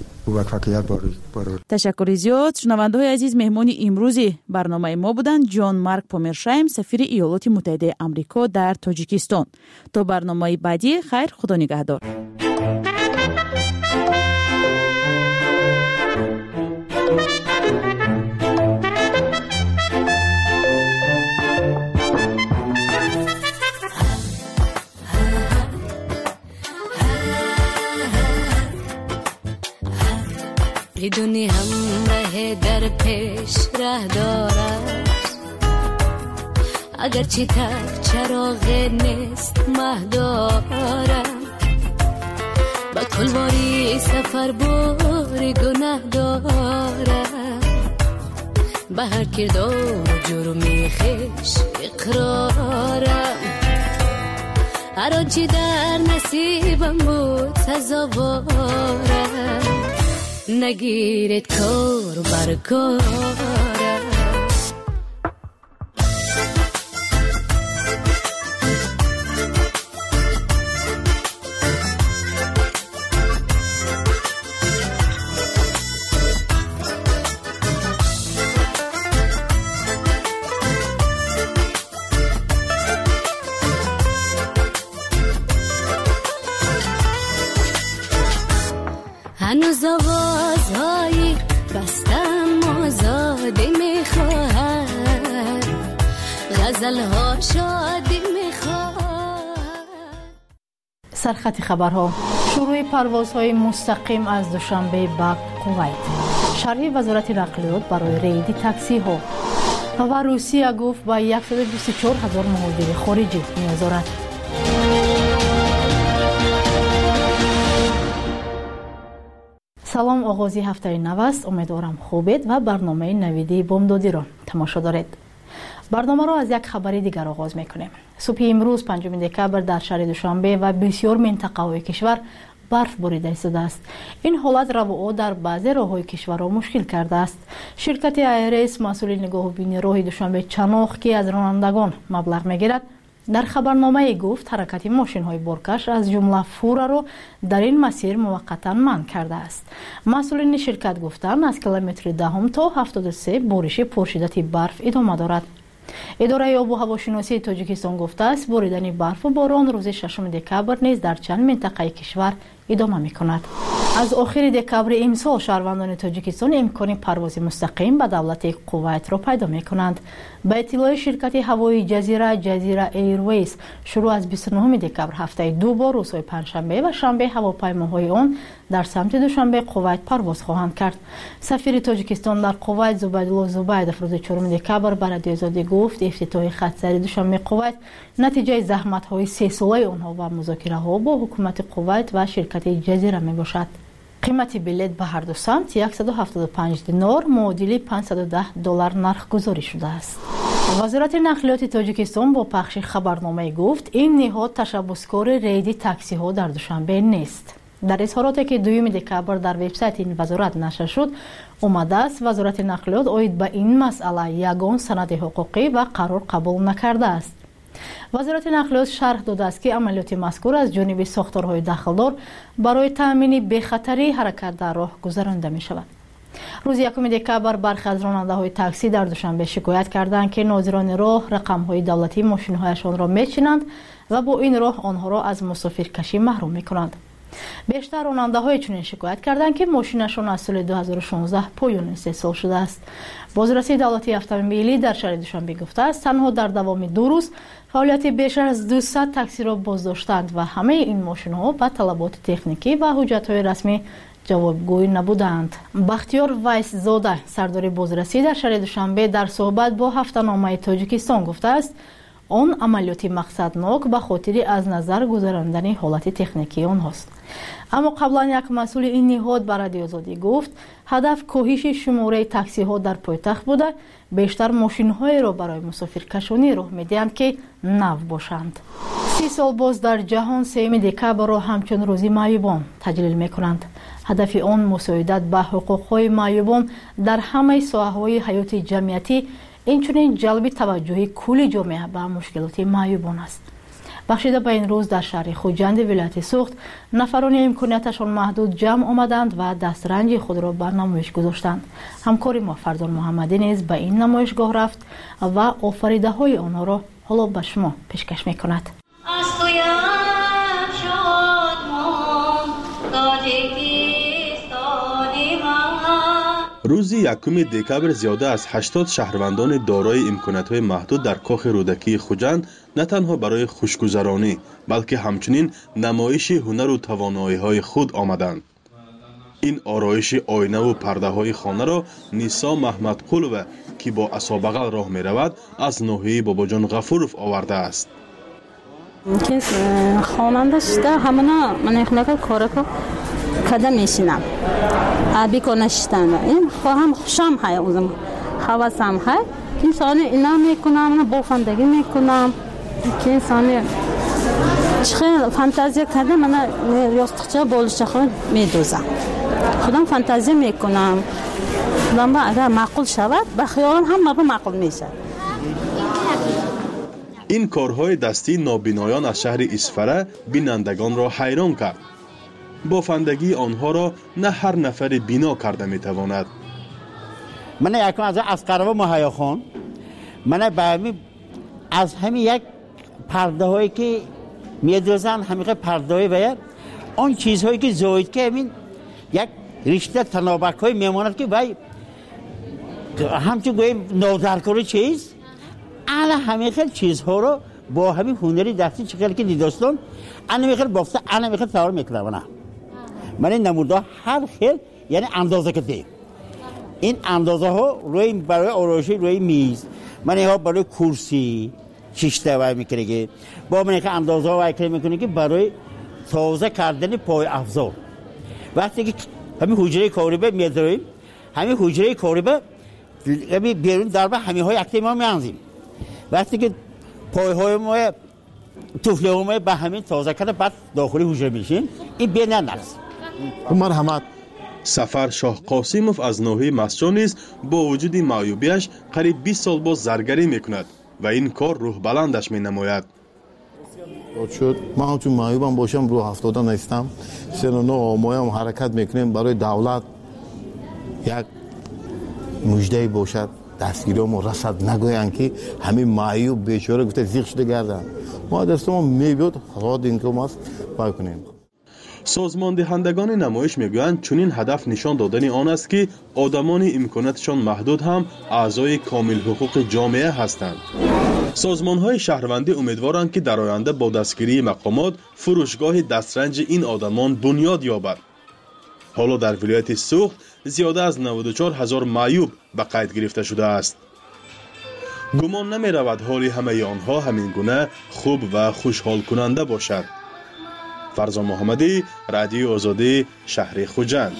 تشکر زیاد. شنونده‌های عزیز، مهمان امروزی برنامه ما بودند جان مارک پامیرشایم، سفیر ایالات متحده آمریکا در تاجیکستان. تا برنامه بعدی، خیر، خدا نگهدار. بدونی همراه در پیش ره دارد، اگر چی تک چراغ نیست مهدارم، با کلواری سفر باری گناه دارم، به هر کردار جرمی خیش اقرارم، هر آنچی در نصیبم بود سزاوارم، نگیرید کار بر کارم. هنوز آوازهایی بستم آزادی میخواهد، غزلها شادی میخواهد. سرخط خبرها. شروع پروازهای مستقیم از دوشنبه به کویت. شرح وزارت نقلیات برای رید تاکسی ها. و روسیه گفت با صد و بیست و چهار هزار مهاجر خارجی نیاز دارد. سلام، آغازی هفته نو است. امیدوارم خوبید و برنامه نویدی بامدادی را تماشا دارید. برنامه را از یک خبری دیگر آغاز میکنیم. صبح امروز پنجم دکبر در شهر دوشنبه و بسیار منطقه‌های کشور برف باریده ایستاده است. این حالت رو در بعضی راه‌های کشور را مشکل کرده است. شرکت ایرس مسئول نگاه بینی راه دوشنبه چناخ که از رانندگان مبلغ میگیرد در خبرنامه گفت حرکت ماشین‌های بارکش از جمله فورا را در این مسیر موقتا منع کرده است. مسئولین شرکت گفتند از کیلومتر دهم تا هفتاد و سه بارش پرشدت برف ادامه دارد. اداره آب و هواشناسی تاجیکستان گفته است باریدن برف و باران روز ششم دکبر نیز در چند منطقه کشور ادامه می‌کند. از آخر دکبر امسال شهروندان تاجیکستان امکان پرواز مستقیم به دولت کویت را پیدا می‌کنند. به اطلاع شرکت هوایی جزیره جزیره ایرویز شروع از بیست و نهم دکبر هفته دو بار روزهای پنجشنبه و شنبه هواپیماهای آن در سمت دوشنبه کویت پرواز خواهند کرد. سفیر تاجیکستان در کویت زبیدالله زبیدوف روز چهارم دکبر بر رادیو آزادی گفت افتتاح خط سری دوشنبه کویت نتیجه زحمت‌های سه ساله آنها و مذاکره‌ها با حکومت کویت و شرکت جزیره میباشد. قیمت بلیط به هر دو سمت صد و هفتاد و پنج دینار معادل پانصد و ده دلار نرخ گذاری شده است. وزارت نقلیات تاجیکستان با پخش خبرنامه گفت این نهاد تشبسکار ریدی تاکسی ها در دوشنبه نیست. در اظهاراتی که دوم دکبر در وبسایت این وزارت نشر شد آمده است وزارت نقلیات اوید به این مسئله یگان سند حقوقی و قرار قبول نکرده است. وزارت نقلیات شرح داده است که عملیات مذکور از جانب ساختارهای داخلدار برای تامین بی‌خطری حرکت در راه گذرانده می شود. روز یکم دکبر برخی از راننده‌های تاکسی در دوشنبه شکایت کردند که ناظران راه رقم‌های دولتی ماشین‌هایشان را می‌چینند و با این راه آنها را از مسافرکشی محروم می‌کنند. بیشتر راننده‌های چنین شکایت کردند که ماشینشان از سال دو هزار و شانزده پایان استحصال شده است. بازرسی دولتی اتومبیلی در شهر دوشنبه گفته است تنها در دوام دو روز فعالیت بیشتر از دویست تاکسی را بازداشتند و همه این ماشین‌ها با طلبات تکنیکی و حجت‌های رسمی جوابگوی نبودند. بختیار ویس زاده سردار بازرسی در شهر دوشنبه در صحبت با هفته‌نامه تاجیکستان گفته است آن عملیاتی مقصدناک به خاطر از نظر گذراندن حالت تکنیکی آنهاست. اما قبلا یک مسئول این نهاد به رادیو آزادی گفت هدف کاهش شماره تاکسی ها در پایتخت بوده بیشتر ماشین های را برای مسافرکشانی راه میدهند که نو باشند. سی سال باز در جهان سوم دکبر را همچون روزی معیوبان تجلیل میکنند. هدف آن مساعدت به حقوق های معیوبان در همه ساحه‌های حیات جمعیتی اینچنین جلب توجه کل جامعه به مشکلات معیوبان است. بخشیده به این روز در شهر خوجند ولایت سوخت نفران امکاناتشان محدود جمع آمدند و دسترنج خود را بر نمایش گذاشتند. همکار ما فردان محمدی نیز به این نمایشگاه رفت و آفریده های آنها را حالا به شما پیشکش می کند. روز یکم دکبر زیاده از هشتاد شهروندان دارای امکانات‌های محدود در کاخ رودکی خوجند نه تنها برای خوشگذرانی بلکه همچنین نمایش هنر و توانایی‌های خود آمدند. این آرایش آینه و پرده‌های خانه را نیسا محمدقلوه که با عصابغل راه می‌رود از ناحیه باباجان غفورов آورده است. که خواننده شده همنا من خونه کارکو کدا میشینم ابی کنشتن این خواهم خوشم های اونم حواسم های انسان اینا میکنم بافندگی میکنم که انسان چه فانتزیا کرده من یاستخچه بالش خود میدوزم خودم فانتزی میکنم خودم اگر معقول شود به خیالم هم مرا معقول میشه. این کارهای دستی نابینایان از شهر اسفره بینندگان را حیران کرد. بافندگی آنها را نه هر نفر بینا کرده میتواند. من یکم از اسقروا مهیا خان من به از همین یک پرده هایی که میدوزن همین پرده های باید آن چیزهایی که زاید که همین یک رشته تنابک های میماند که باید همچون گویم نودرکاری چیز انا همین خیلی چیزها رو با همین هنری دستی چقدر که دیدستون انا میخواد بافته انا میخواد تمام میکنه. من این نموده هر خیل یعنی اندازه کده این اندازه ها روی برای آرایشی روی میز من ها برای کرسی شیشته وای میکنه که با من که اندازه وای کنه میکنه که برای تازه کردن پای افزار. وقتی که همین حجره کاریبه میذاریم، همین حجره کاریبه همین بیرون دربه همین های اکتی ما میانزیم. وقتی که پای های ما توفله های به همین تازه کرده بعد داخلی حجره میشیم، این بین نرس. مرحمت. سفر شاه قاسیموف از ناحیه مسجد نیز با وجود معیوبیش قریب بیست سال باز زرگری میکند و این کار روح بلندش می نماید. شد من همچون معیوبم باشم رو هفتاده نیستم. سن و نو مایم حرکت میکنیم برای دولت یک مجده باشد دستگیرامو رسد نگویند که همین معیوب بیچاره گفته زیغ شده گردن. ما دستمون میبید حقاد این که ما پای کنیم. سازمان دهندگان نمایش میگویند چنین هدف نشان دادن آن است که آدمان امکاناتشان محدود هم اعضای کامل حقوق جامعه هستند. سازمان‌های شهروندی امیدوارند که در آینده با دستگیری مقامات فروشگاه دسترنج این آدمان بنیاد یابد. حالا در ولایت سوخت زیاده از نود و چهار هزار معیوب به قید گرفته شده است. گمان نمی رود حال همه آنها همین گونه خوب و خوشحال کننده باشد. فرزان محمدی، رادیو آزادی، شهر خوجند.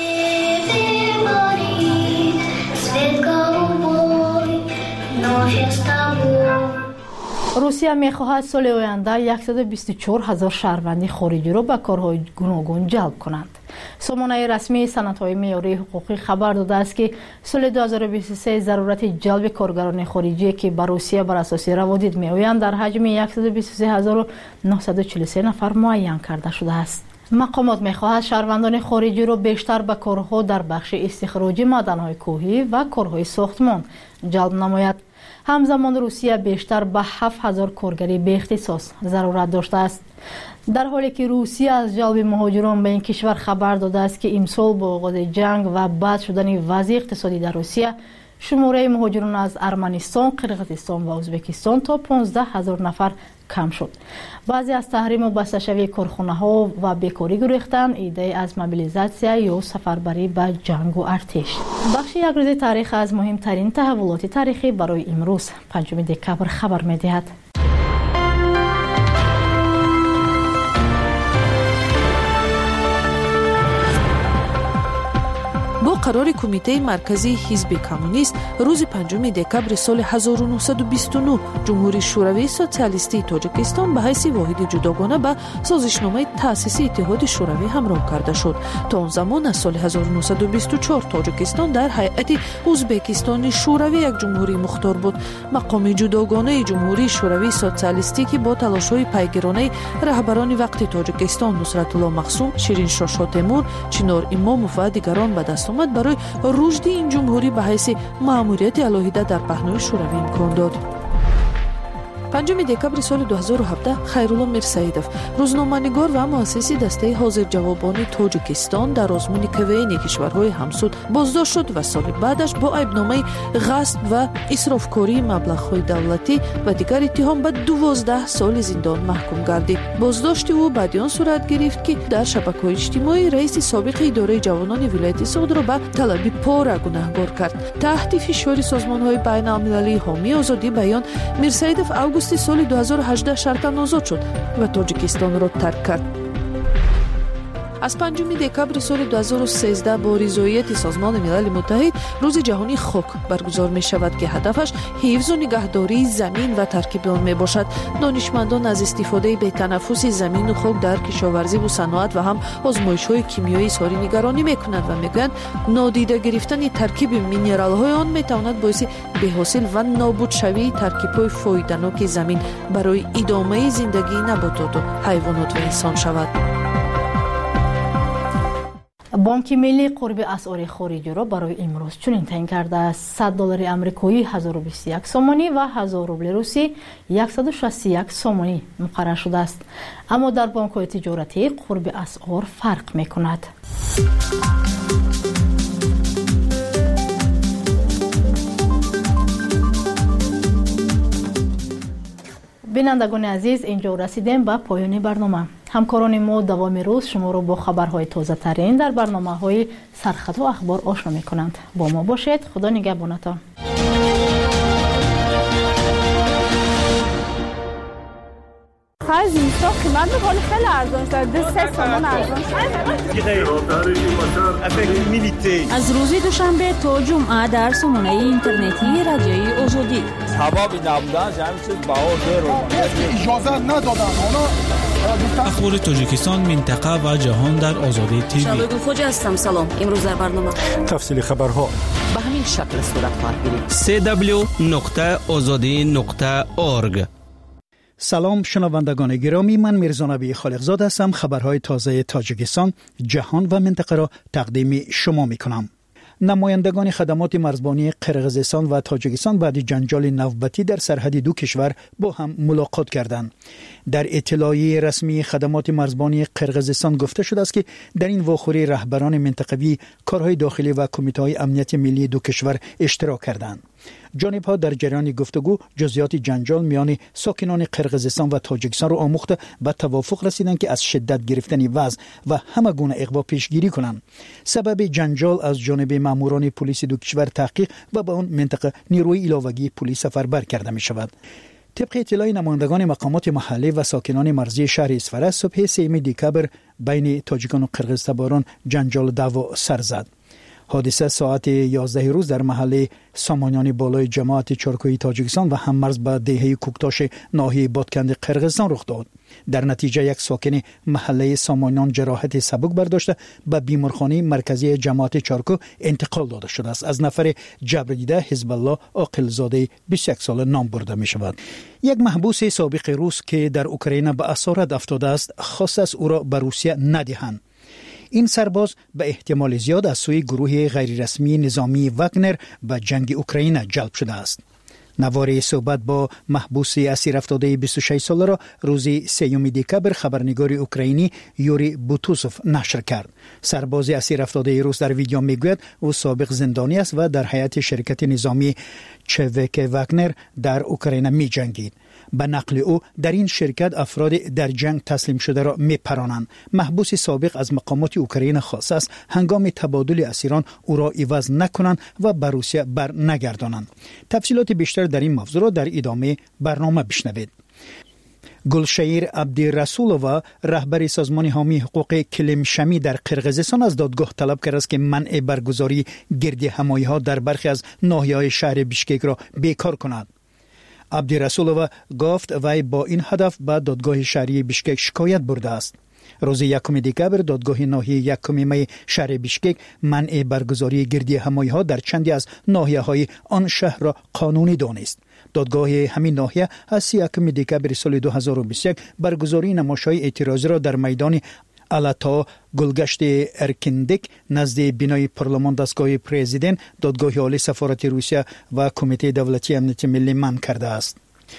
روسیه می‌خواهد سال آینده صد و بیست و چهار هزار شهروندی خارجی را به کارهای گوناگون جلب کنند. سامانه رسمی سندهای معیاری حقوقی خبر داده است که سال دو هزار و بیست و سه ضرورت جلب کارگران خارجی که به روسیه بر اساس روادید می‌آیند در حجم صد و بیست و سه هزار و نهصد و چهل و سه نفر معین کرده شده است. مقامات می‌خواهد شهروندان خارجی را بیشتر به کارها در بخش استخراج معدن‌های کوهی و کارهای ساختمان جلب نماید. همزمان روسیه بیشتر به هفت هزار کارگری به اختصاص ضرورت داشته است. در حالی که روسیه از جلب مهاجران به این کشور خبر داده است که امسال با آغاز جنگ و بد شدن وضع اقتصادی در روسیه شماره مهاجران از ارمنستان، قرقیزستان و ازبکستان تا پانزده هزار نفر کم شد. بعضی از تحریم و بسته‌شوی کارخانه‌ها و بیکاری گریختن ایده از موبیلیزاسیا یا سفربری به جنگ و ارتش. بخش یک روز تاریخ از مهمترین تحولات تاریخی برای امروز پنجم دکبر خبر می‌دهد. با قرار کمیته مرکزی حزب کمونیست روز پنجم دکبر سال هزار و نهصد و بیست و نه جمهوری شوروی سوسیالیستی تاجیکستان به حیث واحد جداگانه به سازشنامه تأسیس اتحاد شوروی همراه کرده شد. تا آن زمان از سال هزار و نهصد و بیست و چهار تاجیکستان در هیئت ازبکستان شوروی یک جمهوری مختار بود. مقام جداگانه جمهوری شوروی سوسیالیستی که با تلاش‌های پیگیرانه رهبران وقت تاجیکستان نصرت الله مقسوم، شیرین شاه تیمور، چنار اماموف و دیگران به دست آمد برای رشد این جمهوری به حیث مأموریت علیحده در پهنای شوروی امکان داد. پنجم دکبر سال دو هزار و هفده خیرالله میرسیدوف روزنامه‌نگار و مؤسس دسته حاضر جوابان تاجیکستان در آزمون کوین کشورهای همسود بازداشت شد و سال بعدش با عیبنامه غصب و اسرافکاری مبلغ‌های دولتی و دیگر اتهام به دوازده سال زندان محکوم گردید. بازداشت او بعد آن صورت گرفت که در شبکه‌های اجتماعی رئیس سابق اداره جوانان ولایت سوخت را به طلب پاره گناهکار کرد. تحت فشار سازمان‌های بین‌المللی حامی آزادی بیان میرسیدوف آگوست سال دو هزار و هجده شرطاً آزاد شد و تاجیکستان را ترک کرد. از پنجم دکبر سال دو هزار و سیزده با رضایت سازمان ملل متحد روز جهانی خاک برگزار می شود که هدفش حفظ و نگهداری زمین و ترکیب آن می باشد. دانشمندان از استفاده به تنفس زمین و خاک در کشاورزی و صنعت و هم آزمایش‌های کیمیایی ساری نگرانی می کنند و می گویند نادیده گرفتن ترکیب مینرال‌های آن می تواند باعث بی‌حاصل و نابود شوی ترکیب‌های فایده‌ناک زمین برای ادامه زندگی نباتات و حیوانات و انسان شود. بانک ملی قرب اسعار خارجی را برای امروز چنین تعیین کرده است: صد دلار آمریکایی هزار و بیست و یک سومانی و هزار روبل روسی صد و شصت و یک سومانی مقرر شده است. اما در بانک‌های تجارتی قرب اسعار فرق می‌کند. بینندگان عزیز، اینجا رسیدیم به پایان برنامه. همکاران ما دوام روز شما را با خبرهای تازه ترین در برنامه های سرخط و اخبار آشنا می کنند. با ما باشید. خدا نگهبانتان. آخر زیستا قیمت میکنه خیلی ارزان شده سه تومن ارزان شده. از روز دوشنبه تا جمعه در سامانه اینترنتی رادیوی آزادی سبب نبودن همین چیز بهار داره اجازه ندادن اونا. اخبار تاجیکستان، منطقه و جهان در آزادی تیوی. شبگون خوجا هستم. سلام. امروز در برنامه تفصیل خبرها به همین شکل صورت خواهد گرفت. سه دبلیو نقطه آزادی نقطه اورگ. سلام شنوندگان گرامی، من میرزا نبی خالقزاده هستم. خبرهای تازه تاجیکستان، جهان و منطقه را تقدیم شما میکنم. نمایندگان خدمات مرزبانی قرقیزستان و تاجیکستان بعد جنجال نوبتی در سرحد دو کشور با هم ملاقات کردند. در اطلاعیه رسمی خدمات مرزبانی قرقیزستان گفته شده است که در این واخوری رهبران منطقوی، کارهای داخلی و کمیته‌های امنیت ملی دو کشور اشتراک کردند. جانب‌ها در جریان گفتگو جزئیات جنجال میان ساکنان قرقیزستان و تاجیکستان را آموخته و توافق رسیدند که از شدت گرفتن وضع و همه گونه اغوا پیشگیری کنند. سبب جنجال از جانب ماموران پلیس دو کشور تحقیق و به آن منطقه نیروی علاوه‌ای پلیس سفربر کرده می شود. طبق اطلاع نمایندگان مقامات محلی و ساکنان مرزی شهر اصفهان، صبح سوم دکبر بین تاجیکان و قرقیزتباران جنجال دعوا سر زد. حادثه ساعت یازده روز در محله سامانیان بالای جماعت چارکوی تاجیکستان و هممرز با دهه کوکتاش ناحیه بادکند قرقیزستان رخ داد. در نتیجه یک ساکن محله سامانیان جراحت سبک برداشته به بیمارخانه مرکزی جماعت چارکو انتقال داده شده است. از نفر جبر دیده حزب الله عاقلزاده بیست و یک ساله نام برده می شود. یک محبوس سابق روس که در اوکراین به اسارت افتاده است خواست است او را به روسیه ندهند. این سرباز به احتمال زیاد از سوی گروه غیررسمی نظامی واگنر به جنگ اوکراین جلب شده است. نوار صحبت با محبوس اسیر افتاده بیست و شش ساله را روز سوم دکبر خبرنگار اوکراینی یوری بوتوسوف نشر کرد. سرباز اسیر افتاده روس در ویدیو میگوید او سابق زندانی است و در هیئت شرکت نظامی چوک واگنر در اوکراین می جنگید. به نقل او در این شرکت افراد در جنگ تسلیم شده را میپرانند. محبوس سابق از مقامات اوکراین خواست است هنگام تبادل اسیران او را عوض نکنند و به روسیه بر نگردانند. تفصیلات بیشتر در این موضوع را در ادامه برنامه بشنوید. گلشیر عبدالرسولووا رهبر سازمان حامی حقوق کلمشمی در قرقیزستان از دادگاه طلب کرده است که منع برگزاری گرد همایی‌ها در برخی از ناحیه‌های شهر بیشکک را بیکار کند. عبدالرسولووا گفت وی با این هدف به دادگاه شهری بیشکک شکایت برده است. روز یکم دکبر دادگاه ناحیه یکم می شهر بیشکک منع برگزاری گردی همایی‌ها در چندی از ناحیه‌های آن شهر را قانونی دانست. دادگاه همین ناحیه از یکم دکبر سال دو هزار و بیست و یک برگزاری نمایش‌های اعتراضی را در میدان الاتا گلگشت ارکندک نزد بینای پارلمان دستگاه پرزیدنت، دادگاه عالی سفارت روسیه و کمیته دولتی امنیت ملی منع کرده است.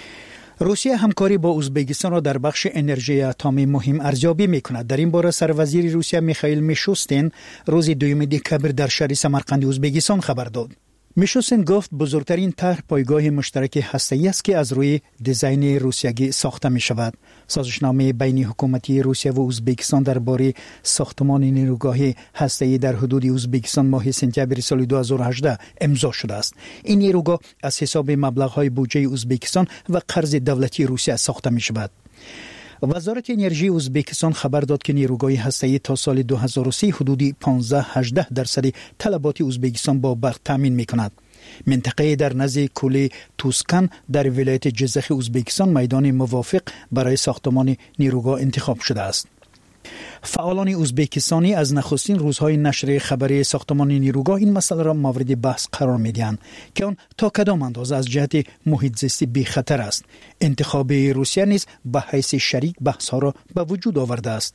روسیه همکاری با ازبکستان را در بخش انرژی اتمی مهم ارزیابی می‌کند. در این باره سروزیر روسیه میخائیل میشوستین روز دوم دکبر در شهر سمرقند ازبکستان خبر داد. میشوستین گفت بزرگترین طرح پایگاه مشترک هسته‌ای است که از روی دیزاین روسیایی ساخته می شود. سازشنامه بین حکومتی روسیه و ازبکستان درباره ساختمان نیروگاه هسته‌ای در حدود ازبکستان ماه سپتامبر سال دو هزار و هجده امضا شده است. این نیروگاه از حساب مبلغ‌های بودجه ازبکستان و قرض دولتی روسیه ساخته می شود. وزارت انرژی ازبکستان خبر داد که نیروگاه هسته‌ای تا سال دو هزار و سی حدود پانزده تا هجده درصد طلبات ازبکستان با برق تامین می‌کند. منطقه در نزد کوله توسکن در ولایت جزخ ازبکستان میدان موافق برای ساختمان نیروگاه انتخاب شده است. فعالان ازبکستانی از نخستین روزهای نشر خبری ساختمان نیروگاه این مسئله را مورد بحث قرار می‌دهند که آن تا کدام اندازه از جهت محیط زیستی بی خطر است. انتخاب روسیه نیز به حیث شریک بحث‌ها را به وجود آورده است.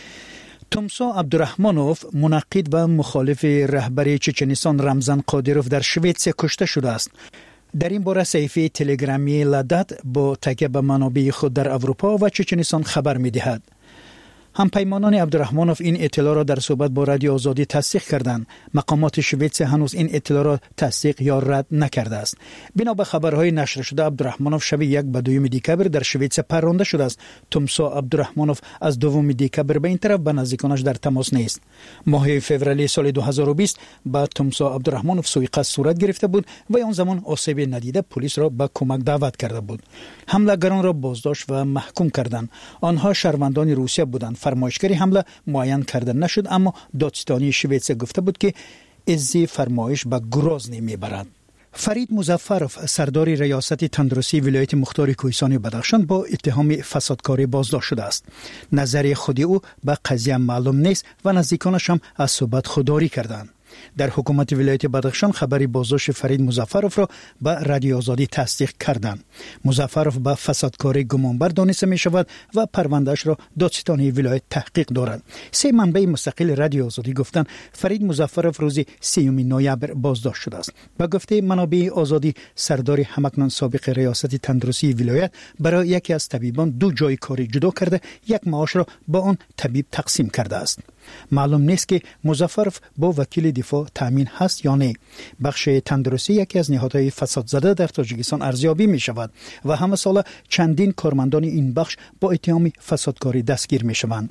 تومسا عبدالرحمانوف منقد و مخالف رهبر چچنستان رمزان قادروف در شوئد کشته شده است. در این باره صحیفه تلگرامی لادات با تکیه به منابع خود در اروپا و چچنستان خبر می‌دهد. همپیمانان عبدالرحمانوف این اطلاع را در صحبت با رادیو آزادی تصدیق کردند. مقامات شوئد هنوز این اطلاع را تصدیق یا رد نکرده است. بنا به خبرهای نشر شده عبدالرحمانوف شب یک به دوم دکبر در شوئد پرونده شده است. تومسا عبدالرحمانوف از دوم دکبر به این طرف به نزدیکانش در تماس نیست. ماه فوریه سال دو هزار و بیست با تومسا عبدالرحمانوف سوء صورت گرفته بود و آن زمان آسیب ندیده پلیس را به کمک دعوت کرده بود. حمله‌گران را بازداشت و محکوم کردند. آنها شهروندان روسیه بودند. فرمایشگری حمله معین کرده نشد، اما دادستانی شوئد گفته بود که ازی فرمایش به گروزنی میبرد. فرید مظفرов سردار ریاست تندرستی ولایت مختار کوهستان بدخشان با اتهام فسادکاری بازداشت شده است. نظر خودی او به قضیه معلوم نیست و نزدیکانش هم از صحبت خودداری کردند. در حکومت ولایت بدخشان خبری بازداشت فرید مظفرов را به رادیو آزادی تصدیق کردند. مظفرов به فسادکاری گمانبر دانسته می شود و پروندهش را دادستانی ولایت تحقیق دارد. سه منبع مستقل رادیو آزادی گفتند فرید مظفرov روز سیوم نوامبر بازداشت شده است. به گفته منابع آزادی سردار همکنون سابق ریاست تندرستی ولایت برای یکی از طبیبان دو جای کاری جدا کرده یک معاش را با آن طبیب تقسیم کرده است. معلوم نیست که مظفرov با وکیل دفاع تامین هست یا نه. بخش تندرستی یکی از نهادهای فساد زده در تاجیکستان ارزیابی می شود و همه سال چندین کارمندان این بخش با اتهام فسادکاری دستگیر می شوند.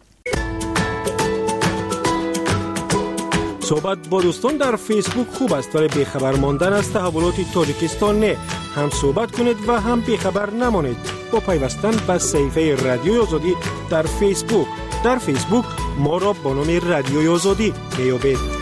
صحبت با دوستان در فیسبوک خوب است، ولی بیخبر ماندن از تحولات تاجیکستان نه. هم صحبت کنید و هم بیخبر نمانید با پیوستن به صفحه رادیو آزادی در فیسبوک. در فیسبوک ما را با نام رادیو آزادی میابید.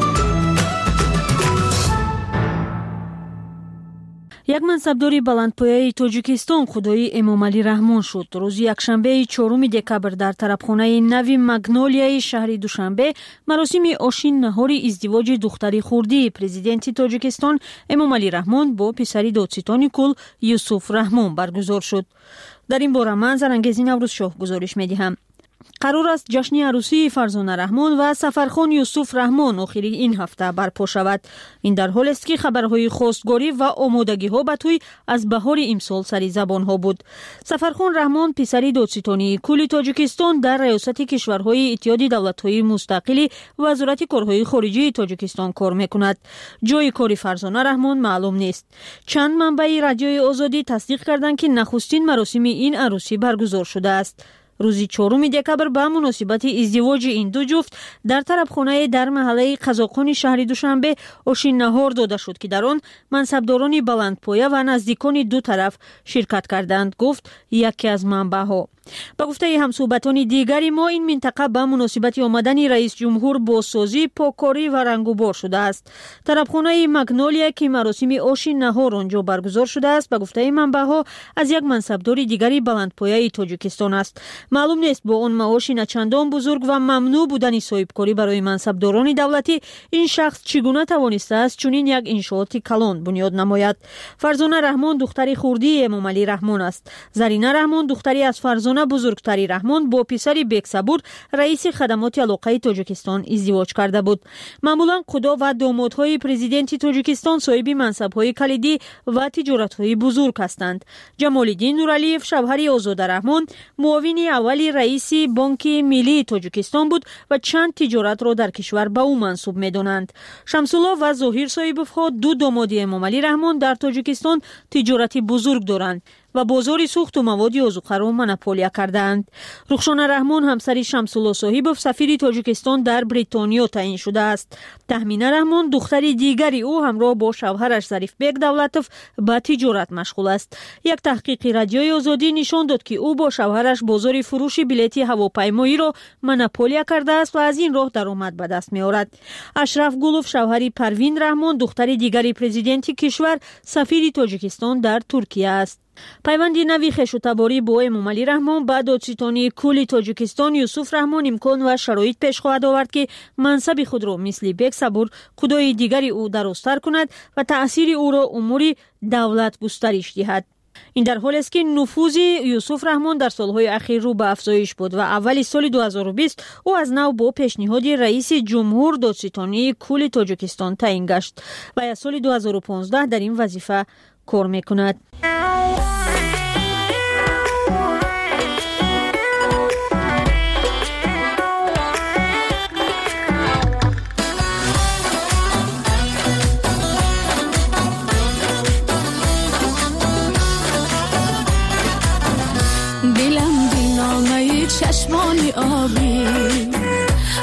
یک منصبداری بلندپایه تاجیکستان خدایی امامعلی رحمان شد. روز یکشنبه چهارم دکبر در طرفخانه نوی مگنولیای شهر دوشنبه مراسم آشین نهار ازدواج دختری خردی پرزیدنت تاجیکستان امامعلی رحمان با پسری دادستان کل یوسف رحمان برگزار شد. در این باره من زرانگیزی نوروز شاه گزارش می‌دهم. قرار است جشن عروسی فرزانه رحمان و سفرخان یوسف رحمان آخری این هفته برپا شود. این در حالی است که خبرهای خواستگاری و آمادگی ها به توی از بهار امسال سری زبان ها بود. سفرخان رحمان پسری دادستانی کل تاجیکستان در ریاست کشورهای اتحاد دولت‌های مستقل وزارت کارهای خارجی تاجیکستان کار میکند. جای کار فرزانه رحمان معلوم نیست. چند منبع رادیوی آزادی تصدیق کردند که نخستین مراسم این عروسی برگزار شده است. روز چهارم دکبر به مناسبت ازدواج این دو جفت در طرفخانه در محله قزاقان شهر دوشنبه آشین نهار داده شد که در آن منصبداران بلندپایه و نزدیکان دو طرف شرکت کردند، گفت یکی از منبع‌ها. با گفته همصحبتان دیگری ما این منطقه به مناسبت آمدن رئیس جمهور با سازی پاککاری و رنگوبار شده است. طرفخانه مگنولیا که مراسم آشین نهار آنجا برگزار شده است به گفته منبع‌ها از یک منصبدار دیگری بلندپایه تاجیکستان است. معلوم نیست با اون معاش نچندان بزرگ و ممنوع بودن صاحبکاری برای منصبداران دولتی این شخص چگونه توانسته است چنین یک انشاءات کلان بنیاد نماید. فرزانه رحمان دختری خردی امامعلی رحمان است. زرینه رحمان دختری از فرزانه بزرگتری رحمان با پسری بیکصبور رئیس خدمات علاقه تاجیکستان ازدواج کرده بود. معمولا خدا و دامادهای پرزیدنت تاجیکستان صاحب منصب‌های کلیدی و تجارت‌های بزرگ هستند. جمال‌الدین نورعلیف شوهر آزاده رحمان معاون اولی رئیس بانک ملی تاجیکستان بود و چند تجارت را در کشور به او منسوب می‌دانند. شمس‌الله و ظاهر صاحب‌ها دو داماد امامعلی رحمان در تاجیکستان تجارتی بزرگ دارند و بازار سوخت و مواد آذوقه را مونوپولیا کردند. رخشانه رحمان همسر شمس‌الله صاحبov سفیر تاجیکستان در بریتانیا تعیین شده است. تهمینه رحمان دختر دیگری او همراه با شوهرش ظریف بیگ دولتوف به تجارت مشغول است. یک تحقیق رادیوی آزادی نشان داد که او با شوهرش بازار فروش بلیط هواپیمایی را مونوپولیا کرده است و از این راه درآمد به دست می‌آورد. اشرف گلوف شوهر پروین رحمان دختر دیگری پرزیدنت کشور سفیر تاجیکستان در ترکیه است. پیوند نوی خویشتباری با امامعلی رحمان با دادستانی کل تاجیکستان یوسف رحمان امکان و شرایط پیش خواهد آورد که منصب خود را مثل بیگ صبور خدای دیگری او درازتر کند و تأثیر او را امور دولت گسترش دهد. این در حالی است که نفوذ یوسف رحمان در سالهای اخیر رو به افزایش بود و اول سال دو هزار و بیست او از نو با پیشنهاد رئیس جمهور دادستانی کل تاجیکستان تعیین گشت و از سال دو هزار و پانزده در این وظیفه کار میکند.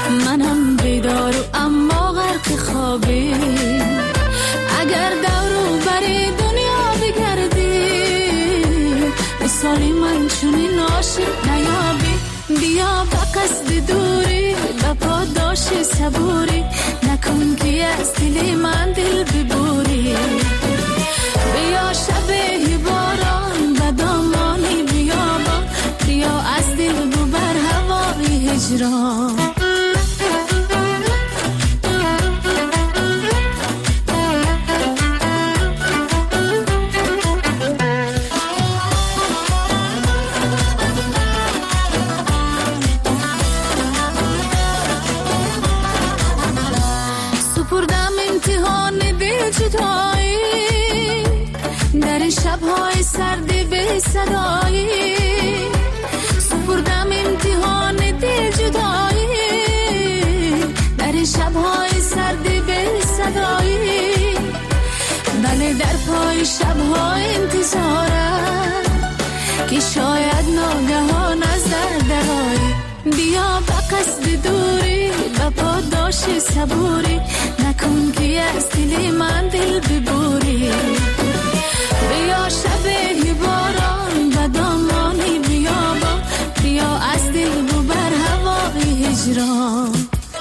منم بیدار و اما غرق خوابی اگر دورو بری دنیا بگردی مثالی من چونین عاشق نیابی بیا با قصد دوری با پاداش صبوری نکن که از دل من دل ببوری بیا شبه باران و دامانی بیابان بیا از دل ببر هوای هجران در شب‌های سردی به صدایی سپردم امتحان دل جدایی در شب‌های سردی به صدایی بله در پای شب‌های انتظارم که شاید ناگهان از در درایی بیا با قصد دوری با پاداش صبوری نکن که از دل من دل ببوری بیا شبه باران و دامانی بیابان بیا از دل ببر هوای هجران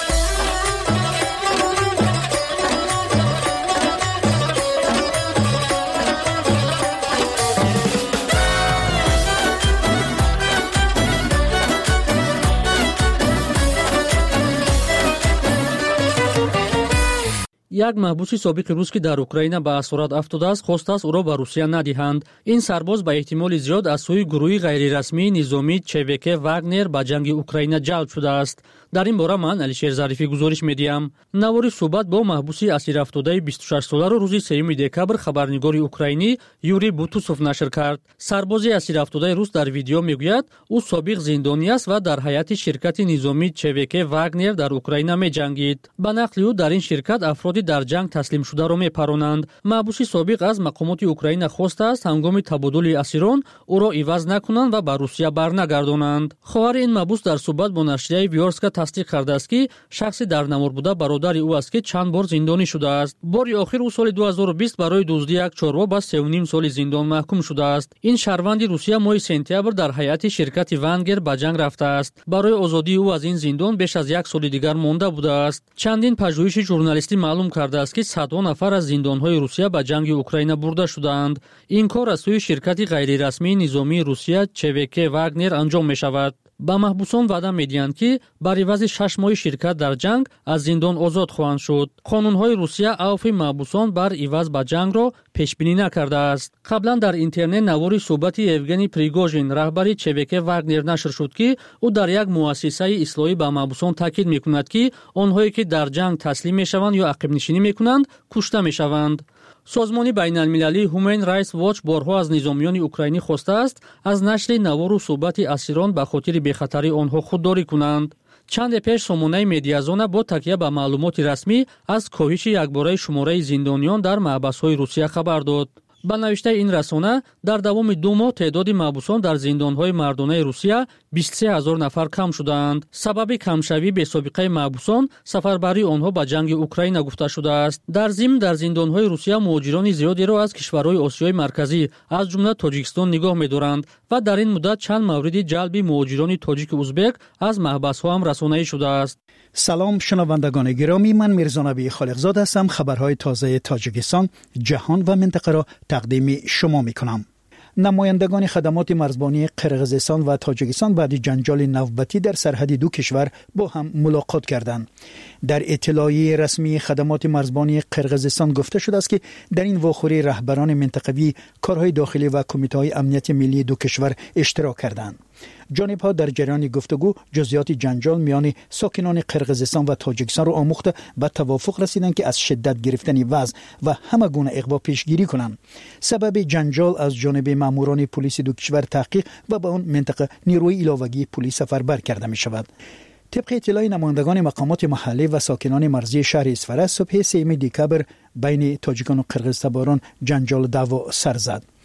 як маҳбуси собиқи рус ки дар Украина ба асорат афтодааст хостааст ӯро ба Русия надиҳанд. Ин сарбоз ба эҳтимоли зиёд аз сӯи гурӯҳи ғайрирасмии низомии ЧВК Вагнер ба ҷанги Украина ҷалб шудааст. дар ин бора ман Алишер Зарифӣ гузориш медиҳам. навори суҳбат бо маҳбуси асирафтодаи бисту шаш соларо рӯзи сеюми декабр хабарнигори украинӣ Юрий Бутусов нашр кард. сарбози асирафтодаи рус дар видео мегӯяд ӯ собиқ зиндонӣ аст ва дар ҳайати ширкати низомии ЧВК Вагнер дар Украина меҷангид. ба нақли ӯ дар ин ширкат афроди дар ҷанг таслимшударо мепаронанд. маҳбуси собиқ аз мақомоти Украина хостааст ҳангоми табодули асирон ӯро иваз накунанд ва ба Русия барнагардонанд. хоҳари ин маҳбус дар суҳбат бо нашрияи Вёрска тасдиқ кардааст ки шахси дар намор буда бародари ӯ аст ки чанд бор зиндонӣ шудааст. бори охир ӯ соли ду ҳазору бист барои дуздии як чорво ба сею ним соли зиндон маҳкум шудааст. ин шаҳрванди Русия моҳи сентябр дар ҳайати ширкати Вагнер ба ҷанг рафтааст. барои озодии ӯ аз ин зиндон беш аз як соли дигар монда будааст. чандин пажӯҳиши журналистӣ маълум кардааст ки садҳо нафар аз зиндонҳои Русия ба ҷанги Украина бурда шудаанд. ин кор аз сӯи ширкати ғайрирасмии низомии Русия ЧВК Вагнер анҷом мешавад. ба маҳбусон ваъда медиҳанд ки бар ивази шаш моҳи ширкат дар ҷанг аз зиндон озод хоҳанд шуд. қонунҳои Русия авфи маҳбусон бар иваз ба ҷангро пешбинӣ накардааст. қаблан дар интернет навори суҳбати Евгений Пригожин, раҳбари ЧВК Вагнер нашр шуд ки ӯ дар як муассисаи ислоҳӣ ба маҳбусон таъкид мекунад ки онҳое ки дар ҷанг таслим мешаванд ё ақибнишинӣ мекунанд кушта мешаванд. созмони байналмилалии Human Rights Watch борҳо аз низомиёни украинӣ хостааст аз нашри навору суҳбати асирон ба хотири бехатарии онҳо худдорӣ кунанд. чанде пеш сомонаи Медиазона бо такя ба маълумоти расмӣ аз коҳиши якбораи шумораи зиндониён дар маҳбасҳои Русия хабар дод. ба навиштаи ин расона дар давоми ду моҳ теъдоди маҳбусон дар зиндонҳои мардонаи Русия бисту се ҳазор нафар кам шудаанд. сабаби камшавии бесобиқаи маҳбусон сафарбарии онҳо ба ҷанги Украина гуфта шудааст. дар зимн дар зиндонҳои Русия муҳоҷирони зиёдеро аз кишварҳои Осиёи марказӣ аз ҷумла Тоҷикистон нигоҳ медоранд ва дар ин муддат чанд мавриди ҷалби муҳоҷирони тоҷики узбек аз маҳбасҳо ҳам расонаӣ шудааст. سلام شنوندگان گرامی، من میرزانبی خالقزاد هستم. خبرهای تازه تاجیکستان، جهان و منطقه را تقدیم شما میکنم. نمایندگان خدمات مرزبانی قرقیزستان و تاجیکستان بعد جنجال نوبتی در سرحد دو کشور با هم ملاقات کردند. در اطلاعیه رسمی خدمات مرزبانی قرقیزستان گفته شده است که در این واخوری رهبران منطقوی، کارهای داخلی و کمیته‌های امنیت ملی دو کشور اشتراک کردند. جانب‌ها در جریان گفتگو جزئیات جنجال میان ساکنان قرقیزستان و تاجیکستان را آموخته به توافق رسیدند که از شدت گرفتن وضع و همه گونه اغوا پیشگیری کنند. سبب جنجال از جانب ماموران پلیس دو کشور تحقیق و به آن منطقه نیروی علاوه‌ای پلیس سفربر کرده می شود. طبق اطلاع نمایندگان مقامات محلی و ساکنان مرزی شهر اسفره، صبح سوم دکبر بین تاجیکان و قرقیزتباران جنجال دعوا سر زد.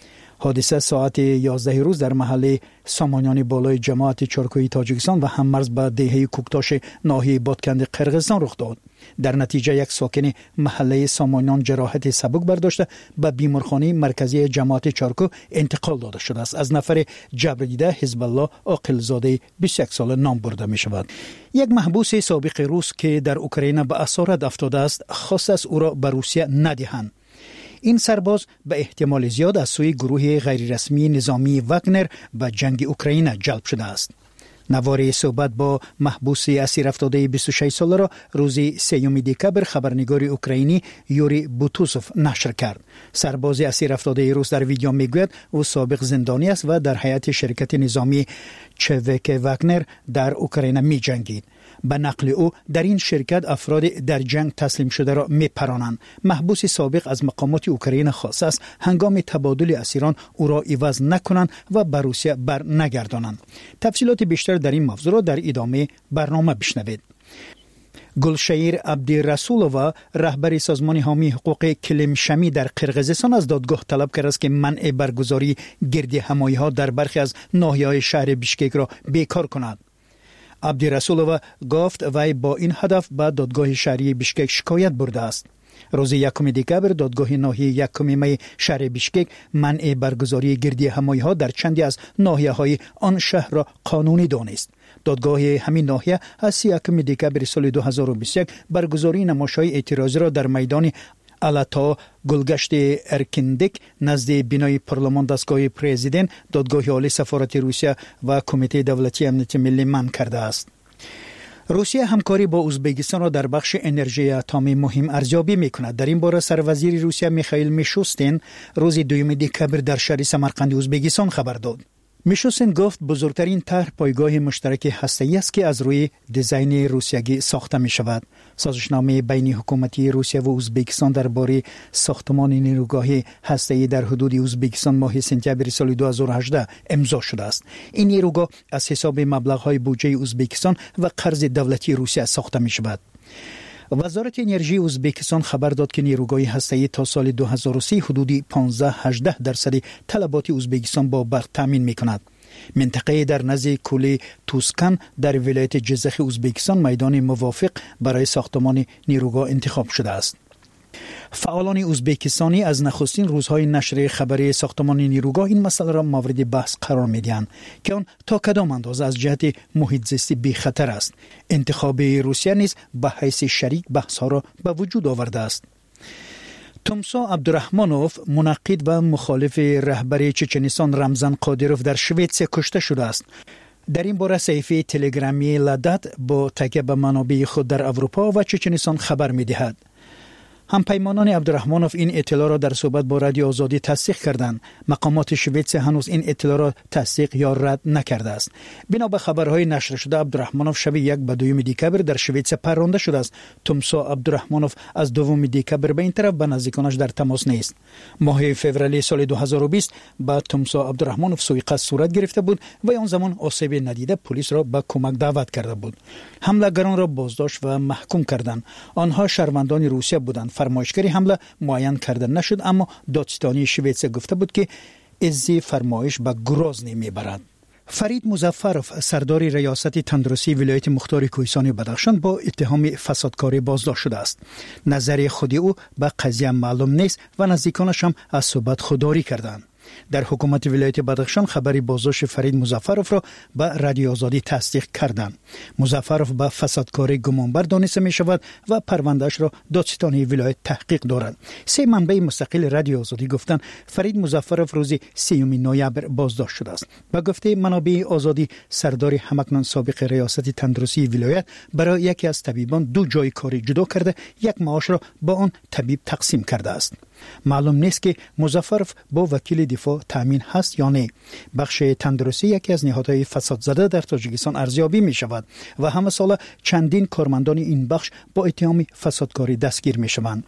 حادثه ساعت یازده روز در محله سامانیان بالای جماعت چارکوی تاجیکستان و هممرز با دهه کوکتاش ناحیه بادکند قرقیزستان رخ داد. در نتیجه یک ساکن محله سامانیان جراحت سبک برداشته به بیمارخانه مرکزی جماعت چارکو انتقال داده شده است. از نفر جبر دیده حزب الله عاقل زاده بیست و یک ساله نام برده می شود. یک محبوس سابق روس که در اوکراین به اسارت افتاده است خواست است او را به روسیه ندهند. این سرباز به احتمال زیاد از سوی گروه غیررسمی نظامی واگنر به جنگ اوکراین جلب شده است. نوار صحبت با محبوس اسیر افتاده بیست و شش ساله را روز سوم دکبر خبرنگار اوکراینی یوری بوتوسوف نشر کرد. سرباز اسیر افتاده روس در ویدیو میگوید او سابق زندانی است و در هیئت شرکت نظامی چوک واگنر در اوکراین می جنگید. به نقل او در این شرکت افراد در جنگ تسلیم شده را میپرانند. محبوس سابق از مقامات اوکراین خواست است هنگام تبادل اسیران او را عوض نکنند و به روسیه بر نگردانند. تفصیلات بیشتر در این موضوع را در ادامه برنامه بشنوید. گلشیر عبدالرسولووا رهبر سازمان حامی حقوق کلمشمی در قرقیزستان از دادگاه طلب کرد است که منع برگزاری گرد همایی‌ها در برخی از ناحیه‌های شهر بیشکک را بیکار کند. عبدالرسولووا گفت وی با این هدف به دادگاه شهری بیشکک شکایت برده است. روز یکم دکبر دادگاه ناحیه یکم می شهر بیشکک منع برگزاری گردی همایی‌ها در چندی از ناحیه‌های آن شهر را قانونی دانست. دادگاه همین ناحیه از سی و یکم دکبر سال دو هزار و بیست و یک برگزاری نمایش‌های اعتراضی را در میدان الاتا گلگشت ارکندک نزد بینای پارلمان دستگاه پرزیدنت دادگاه عالی سفارت روسیه و کمیته دولتی امنیت ملی منع کرده است. روسیه همکاری با ازبکستان را در بخش انرژی اتمی مهم ارزیابی می‌کند. در این باره سروزیر روسیه میخائیل میشوستین روز دوم دکبر در شهر سمرقند ازبکستان خبر داد. میشوستین گفت بزرگترین طرح پایگاه مشترک هسته‌ای است که از روی دیزاین روسیایی ساخته می شود. سازشنامه بین حکومتی روسیه و ازبکستان درباره ساختمان نیروگاه هسته‌ای در حدود ازبکستان ماه سپتامبر سال دو هزار و هجده امضا شده است. این نیروگاه از حساب مبلغ‌های بودجه ازبکستان و قرض دولتی روسیه ساخته می شود. وزارت انرژی ازبکستان خبر داد که نیروگاه هسته‌ای تا سال دو هزار و سی حدودی پانزده تا هجده درصد طلبات ازبکستان با برق تامین می‌کند. منطقه در نزد کولی توسکن در ولایت جزخ ازبکستان میدان موافق برای ساختمان نیروگاه انتخاب شده است. فعالان ازبکستانی از نخستین روزهای نشر خبری ساختمان نیروگاه این مسئله را مورد بحث قرار می‌دهند که آن تا کدام اندازه از جهت محیط زیستی بی خطر است. انتخاب روسیه نیز به حیث شریک بحث‌ها را به وجود آورده است. تومسا عبدالرحمانوف منقد و مخالف رهبر چچنستان رمزان قادروف در شوئد کشته شده است. در این باره صحیفه تلگرامی لادات با تکیه به منابع خود در اروپا و چچنستان خبر می‌دهد. همپیمانان عبدالرحمانوف این اطلاع را در صحبت با رادیو آزادی تصدیق کردند. مقامات شوئد هنوز این اطلاع را تصدیق یا رد نکرده است. بنا به خبرهای نشر شده عبدالرحمانوف شب یک به دوم دکبر در شوئد پرونده شده است. تومسا عبدالرحمانوف از دوم دکبر به این طرف به نزدیکانش در تماس نیست. ماه فوریه سال دو هزار و بیست با تومسا عبدالرحمانوف سوء صورت گرفته بود و آن زمان آسیب ندیده پلیس را به کمک دعوت کرده بود. حمله‌گران را بازداشت و محکوم کردند. آنها شهروندان روسیه بودند. فرمایشگری حمله معین کرده نشد، اما دادستانی شوئد گفته بود که از فرمایش به گروزنی میبرد. فرید مظفرов سردار ریاست تندرستی ولایت مختار کوهستان بدخشان با اتهام فسادکاری بازداشت شده است. نظر خودی او به قضیه معلوم نیست و نزدیکانش هم از صحبت خودداری کردند. در حکومت ولایت بدخشان خبری بازداشت فرید مظفرов را به رادیو آزادی تصدیق کردند. مظفرов به فسادکاری گمانبر دانسته می شود و پروندهش را دادستانی ولایت تحقیق دارد. سه منبع مستقل رادیو آزادی گفتند فرید مظفرov روز سوم نوامبر بازداشت شده است. به گفته منابع آزادی سردار همکنون سابق ریاست تندرستی ولایت برای یکی از طبیبان دو جای کاری جدا کرده یک معاش را با آن طبیب تقسیم کرده است. معلوم نیست که مظفرov با وکیل دفاع تامین هست یا نه. بخش تندرستی یکی از نهادهای فساد زده در تاجیکستان ارزیابی می شود و همه سال چندین کارمندان این بخش با اتهام فسادکاری دستگیر می شوند.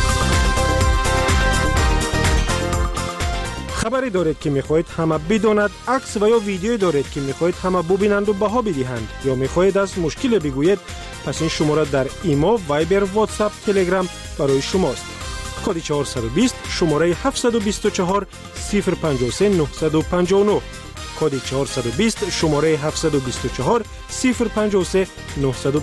خبری دارید که میخواهید همه بداند، عکس و یا ویدیویی دارید که میخواهید همه ببینند و بها بدهند یا میخواهید از مشکل بگویید، پس این شماره در ایما، وایبر، واتساپ، تلگرام برای شماست. کد چهارصد و بیست شماره هفتصد و بیست و چهار صفر پنجاه و سه نهصد و پنجاه و نه کد چهارصد و بیست شماره هفتصد و بیست و چهار صفر پنجاه و سه نهصد و